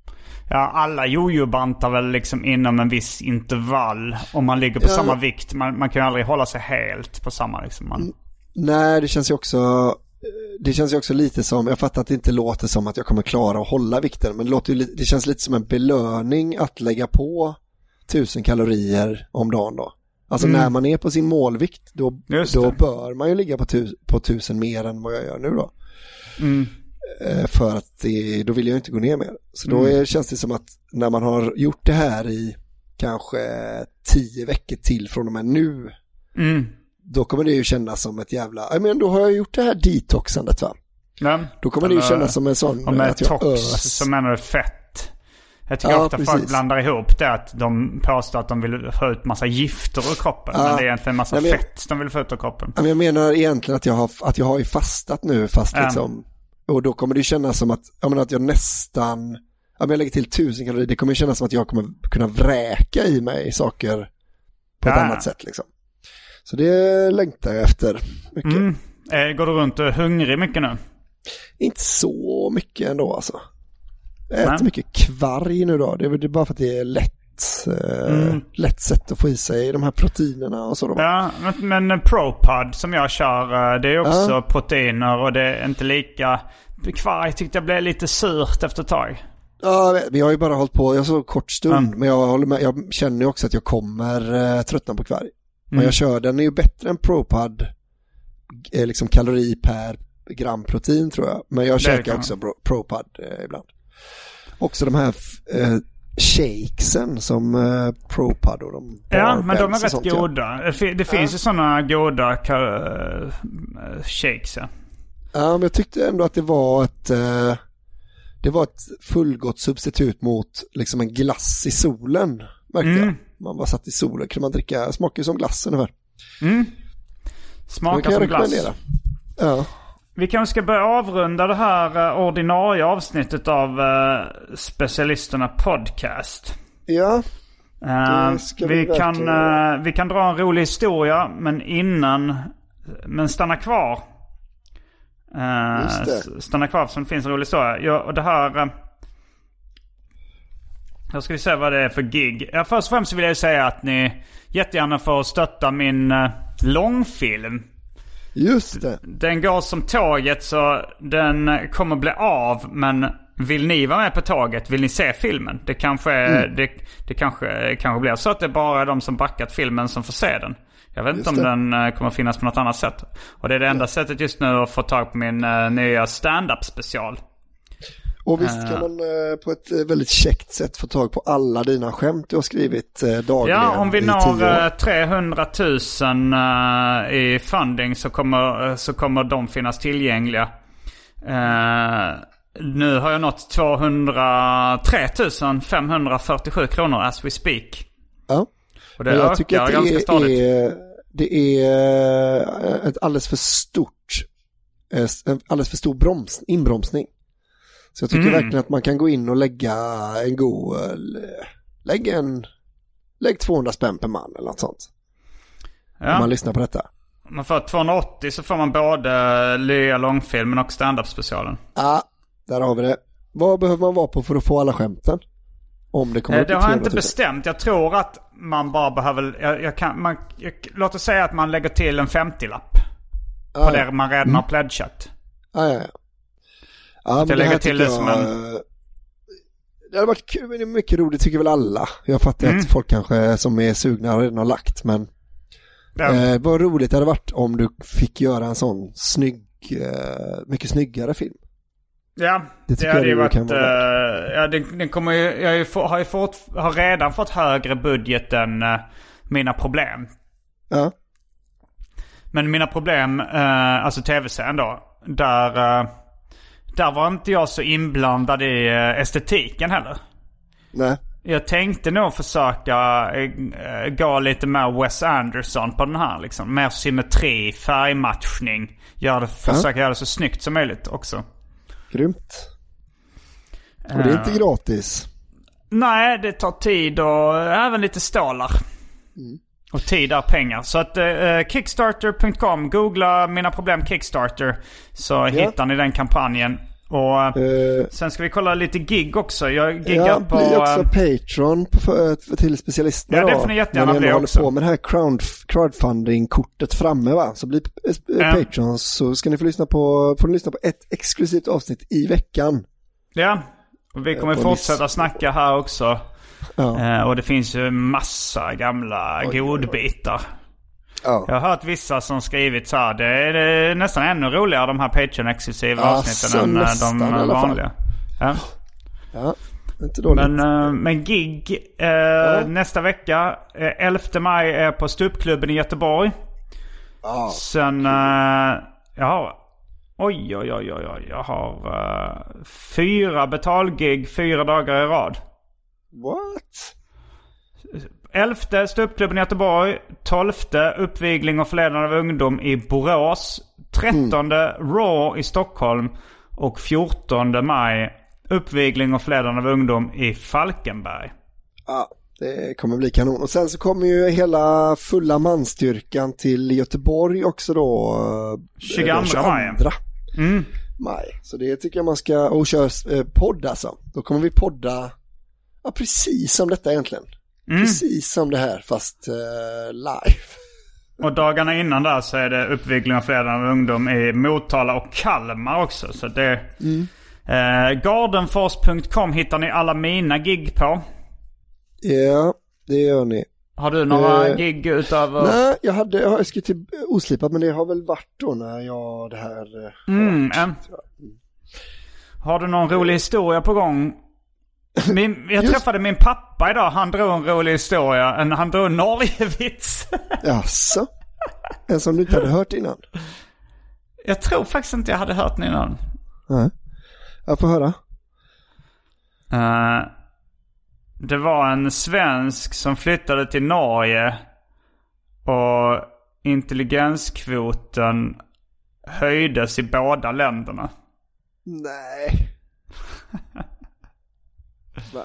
Ja, alla jojo-bantar väl liksom inom en viss intervall om man ligger på ja. samma vikt. Man, man kan ju aldrig hålla sig helt på samma liksom. Man... Nej, det känns ju också det känns ju också lite som, jag fattar att det inte låter som att jag kommer klara att hålla vikten, men det, låter ju, det känns lite som en belöning att lägga på tusen kalorier om dagen då. Alltså mm. när man är på sin målvikt då, då bör man ju ligga på, tu, på tusen mer än vad jag gör nu då. Mm. För att det, då vill jag inte gå ner mer. Så då är, känns det som att när man har gjort det här i kanske tio veckor till från och med nu, mm. då kommer det ju kännas som ett jävla, jag menar, då har jag gjort det här detoxandet va? Ja. Då kommer det ju kännas som en sån och med att jag tox ös. Så menar du fett. Jag tycker ja, ofta precis. folk blandar ihop det att de påstår att de vill få ut massa gifter ur kroppen. Ja. Men det är egentligen en massa Nej, fett jag, de vill få ut ur kroppen. Ja, men jag menar egentligen att jag har, att jag har ju fastat nu fast ja. liksom. Och då kommer det ju kännas som att, jag menar, att jag nästan, om jag lägger till tusen kalorier, det kommer ju kännas som att jag kommer kunna vräka i mig saker på ett ja. annat sätt liksom. Så det längtar jag efter mycket. Mm. Går du runt och hungrig mycket nu? Inte så mycket ändå alltså. Jag äter Nej. mycket kvarg nu då. Det är väl bara för att det är lätt, mm. eh, lätt sätt att få i sig de här proteinerna och så då. Ja, men, men ProPod som jag kör, det är också ja. proteiner och det är inte lika... Kvarg tyckte jag blev lite surt efter ett tag. Ja, vi har ju bara hållit på, jag så kort stund, mm. men jag, håller med, jag känner ju också att jag kommer eh, tröttna på kvarg. Men mm. jag kör, den är ju bättre än ProPod, eh, liksom kalori per gram protein tror jag. Men jag käkar också ProPod eh, ibland. Också de här eh, shakesen som eh, ProPod och de ja, men de är rätt sånt, goda. Ja. Det, det finns ja. ju sådana goda uh, shakes. Ja. ja, men jag tyckte ändå att det var ett uh, det var ett fullgott substitut mot liksom en glass i solen, märkte mm. jag. Man var satt i solen, kunde man dricka, smakar som glass ungefär. Mm. Smakar som glass. Ja. Vi kanske ska börja avrunda det här ordinarie avsnittet av uh, Specialisterna podcast. Ja. Uh, vi, vi, kan, uh, vi kan dra en rolig historia, men innan, men stanna kvar. Uh, stanna kvar som det finns en rolig historia. Ja, och det här... Uh, jag ska vi se vad det är för gig. Ja, först och främst vill jag säga att ni jättegärna får stötta min uh, långfilm. Just det. Den går som tåget så den kommer bli av, men vill ni vara med på tåget? Vill ni se filmen? Det kanske, mm. det, det kanske, kanske blir så att det är bara de som backat filmen som får se den. Jag vet just inte om det. Den kommer finnas på något annat sätt. Och det är det enda ja. sättet just nu att få tag på min uh, nya stand-up special. Och visst kan man uh, på ett väldigt käckt sätt få tag på alla dina skämt du har skrivit uh, dagligen. Ja, om vi når uh, trehundratusen uh, i funding så kommer, uh, så kommer de finnas tillgängliga. Uh, nu har jag nått tvåhundratre tusen femhundrafyrtiosju kronor as we speak. Ja. Och det jag ökar tycker att det ganska stadigt. Är, det är ett alldeles för stort, en alldeles för stor broms, inbromsning. Så jag tycker mm. verkligen att man kan gå in och lägga en god, lägg en, lägg tvåhundra spänn per man eller något sånt. Ja. Om man lyssnar på detta. Man får tvåhundraåttio så får man både Lya långfilmen och stand-up specialen. Ja, där har vi det. Vad behöver man vara på för att få alla skämten? Om det kommer eh, upp det i har jag inte tre hundra tusen. bestämt. Jag tror att man bara behöver... Jag, jag kan, man, jag, låt oss säga att man lägger till en femtio-lapp. På Ah, det ja. man redan mm. har pledgat. Ah, ja, ja. Ja, men jag det här lägger till tycker det som jag, en... Det hade varit kul, men det är mycket roligt tycker väl alla. Jag fattar Mm. att folk kanske som är sugna redan har lagt, men Ja. eh, vad roligt det hade varit om du fick göra en sån snygg, eh, mycket snyggare film. Ja, Det det, tycker det hade jag ju det varit... kan vara Uh, ja, den, den kommer ju, jag har ju, få, har, ju fått, har redan fått högre budget än uh, Mina problem. Ja, Men Mina problem, uh, alltså tv-serien då, där, uh, där var inte jag så inblandad i uh, estetiken heller. nej. Jag tänkte nog försöka uh, gå lite mer Wes Anderson på den här liksom. Mer symmetri, färgmatchning. Gör det, försöka göra det så snyggt som möjligt också. Grymt. Och det är inte gratis. Nej, det tar tid och även lite stålar. Mm. Och tid är pengar. Så att eh, kickstarter punkt com, googla Mina problem Kickstarter, så Ja. hittar ni den kampanjen. Och Uh, sen ska vi kolla lite gig också. Jag giggar ja, på... bli också eh, Patreon på, för, för till specialisterna. Ja, det då. får ni jättegärna När ni bli håller också. på med det här crowd, crowdfunding-kortet framme, va? Så bli eh, Ja. Patreon, så ska ni få lyssna på, får ni lyssna på ett exklusivt avsnitt i veckan. Ja, och vi kommer på fortsätta Liss. snacka här också. Ja. Eh, och det finns ju massa gamla Oj, godbitar. Ja. Jag har hört vissa som skrivit så här. Det är, det är nästan ännu roligare de här Patreon-exklusiva Alltså, avsnitten än eh, nästan de i alla fall. vanliga. Ja. Ja, inte dåligt. Men, eh, men gig eh, Ja. nästa vecka. Eh, elfte maj är på Stupklubben i Göteborg. Ja. Sen, eh, jag har, oj oj oj oj oj, jag har eh, fyra betalgig fyra dagar i rad. What? elfte Stupklubben i Göteborg. tolfte Uppvigling och förledande av ungdom i Borås. trettonde Raw i Stockholm. Och fjortonde maj Uppvigling och förledande av ungdom i Falkenberg. Ja, det kommer bli kanon. Och sen så kommer ju hela fulla manstyrkan till Göteborg också då. tjugoandra maj. Mm. maj. Så det tycker jag man ska, och köra eh, podd alltså. Då kommer vi podda, ja, precis som detta egentligen. Mm. Precis som det här, fast eh, live. Och dagarna innan där så är det Uppvigling och förledande av ungdom i Motala och Kalmar också. Så det Mm. eh, gardenfors punkt com hittar ni alla mina gig på. Ja, det gör ni. Har du några Eh, gig utöver... Nej, jag hade, jag har skrivit till oslipat, men det har väl varit då när jag det här... eh, Mm, ja, eh. Har du någon rolig historia på gång? Min, jag Just- träffade min pappa idag. Han drog en rolig historia. En, han drog en Norgevits. Jaså? En som du inte hade hört innan? Jag tror faktiskt inte jag hade hört den innan. Nej. Jag får höra. Uh, det var en svensk som flyttade till Norge. Och intelligenskvoten höjdes i båda länderna. Nej. Va?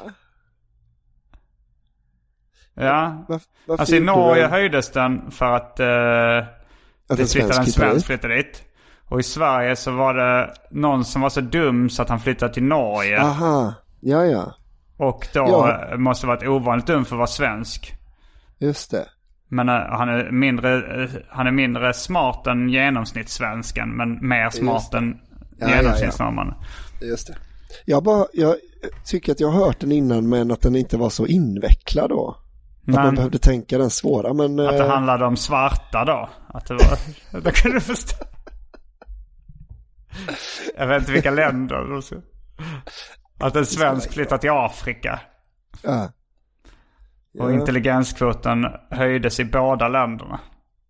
Ja. Var, varför Alltså i gjorde Norge du- höjdes den för att uh, att det en flyttade en svensk flyttade svensk dit? flyttade dit. Och i Sverige så var det någon som var så dum så att han flyttade till Norge. Aha, ja ja, Och då Ja. eh, måste varit ovanligt dum för att vara svensk. just det. Men uh, han, är mindre, uh, han är mindre smart än genomsnittssvensken. Men mer smart det. än Ja, genomsnittsnormen. Just det. Jag, bara, jag tycker att jag har hört den innan, men att den inte var så invecklad då. Att Men- man behövde tänka den svåra, men... Att det eh, handlade om svarta då. Att det var... Då kan du förstå. Jag vet inte vilka länder. Att en svensk flyttar till Afrika. ja. Och Ja. intelligenskvoten höjdes i båda länderna.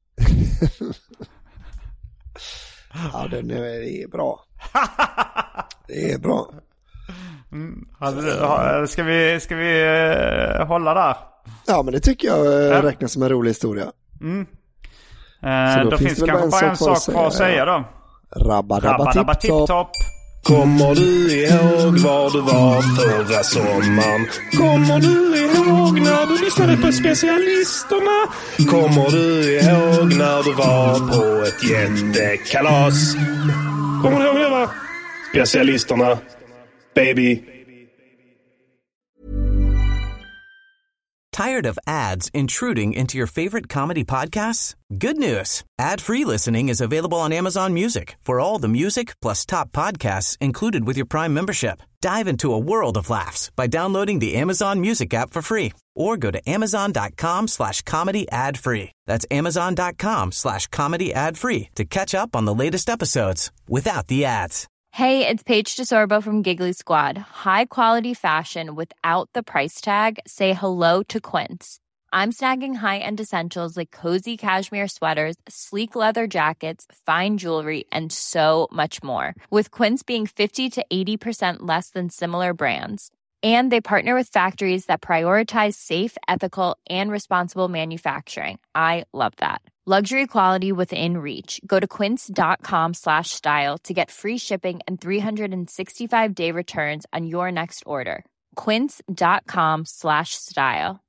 Ja, den är, det är bra. Det är bra. Hade du- ha- Ska vi, ska vi eh, hålla där? Ja, men det tycker jag eh, Ja. räknas som en rolig historia. Eh, Så då, då finns finns det det kanske väl bara en en sak sak kvar kvar att att säga. säga då. Rabba dabba Rabba-dabba tipp-topp. tipp-topp. Kommer du ihåg var du var förra sommaren? Kommer du ihåg när du lyssnade på specialisterna? Kommer du ihåg när du var på ett jättekalas? Kommer du ihåg det, va? Specialisterna. baby. Tired of ads intruding into your favorite comedy podcasts? Good news. Ad-free listening is available on Amazon Music for all the music plus top podcasts included with your Prime membership. Dive into a world of laughs by downloading the Amazon Music app for free or go to amazon.com slash comedy ad free. That's amazon.com slash comedy ad free to catch up on the latest episodes without the ads. Hey, it's Paige DeSorbo from Giggly Squad. High quality fashion without the price tag. Say hello to Quince. I'm snagging high-end essentials like cozy cashmere sweaters, sleek leather jackets, fine jewelry, and so much more. With Quince being fifty to eighty percent less than similar brands. And they partner with factories that prioritize safe, ethical, and responsible manufacturing. I love that. Luxury quality within reach. Go to quince.com slash style to get free shipping and three sixty-five day returns on your next order. Quince.com slash style.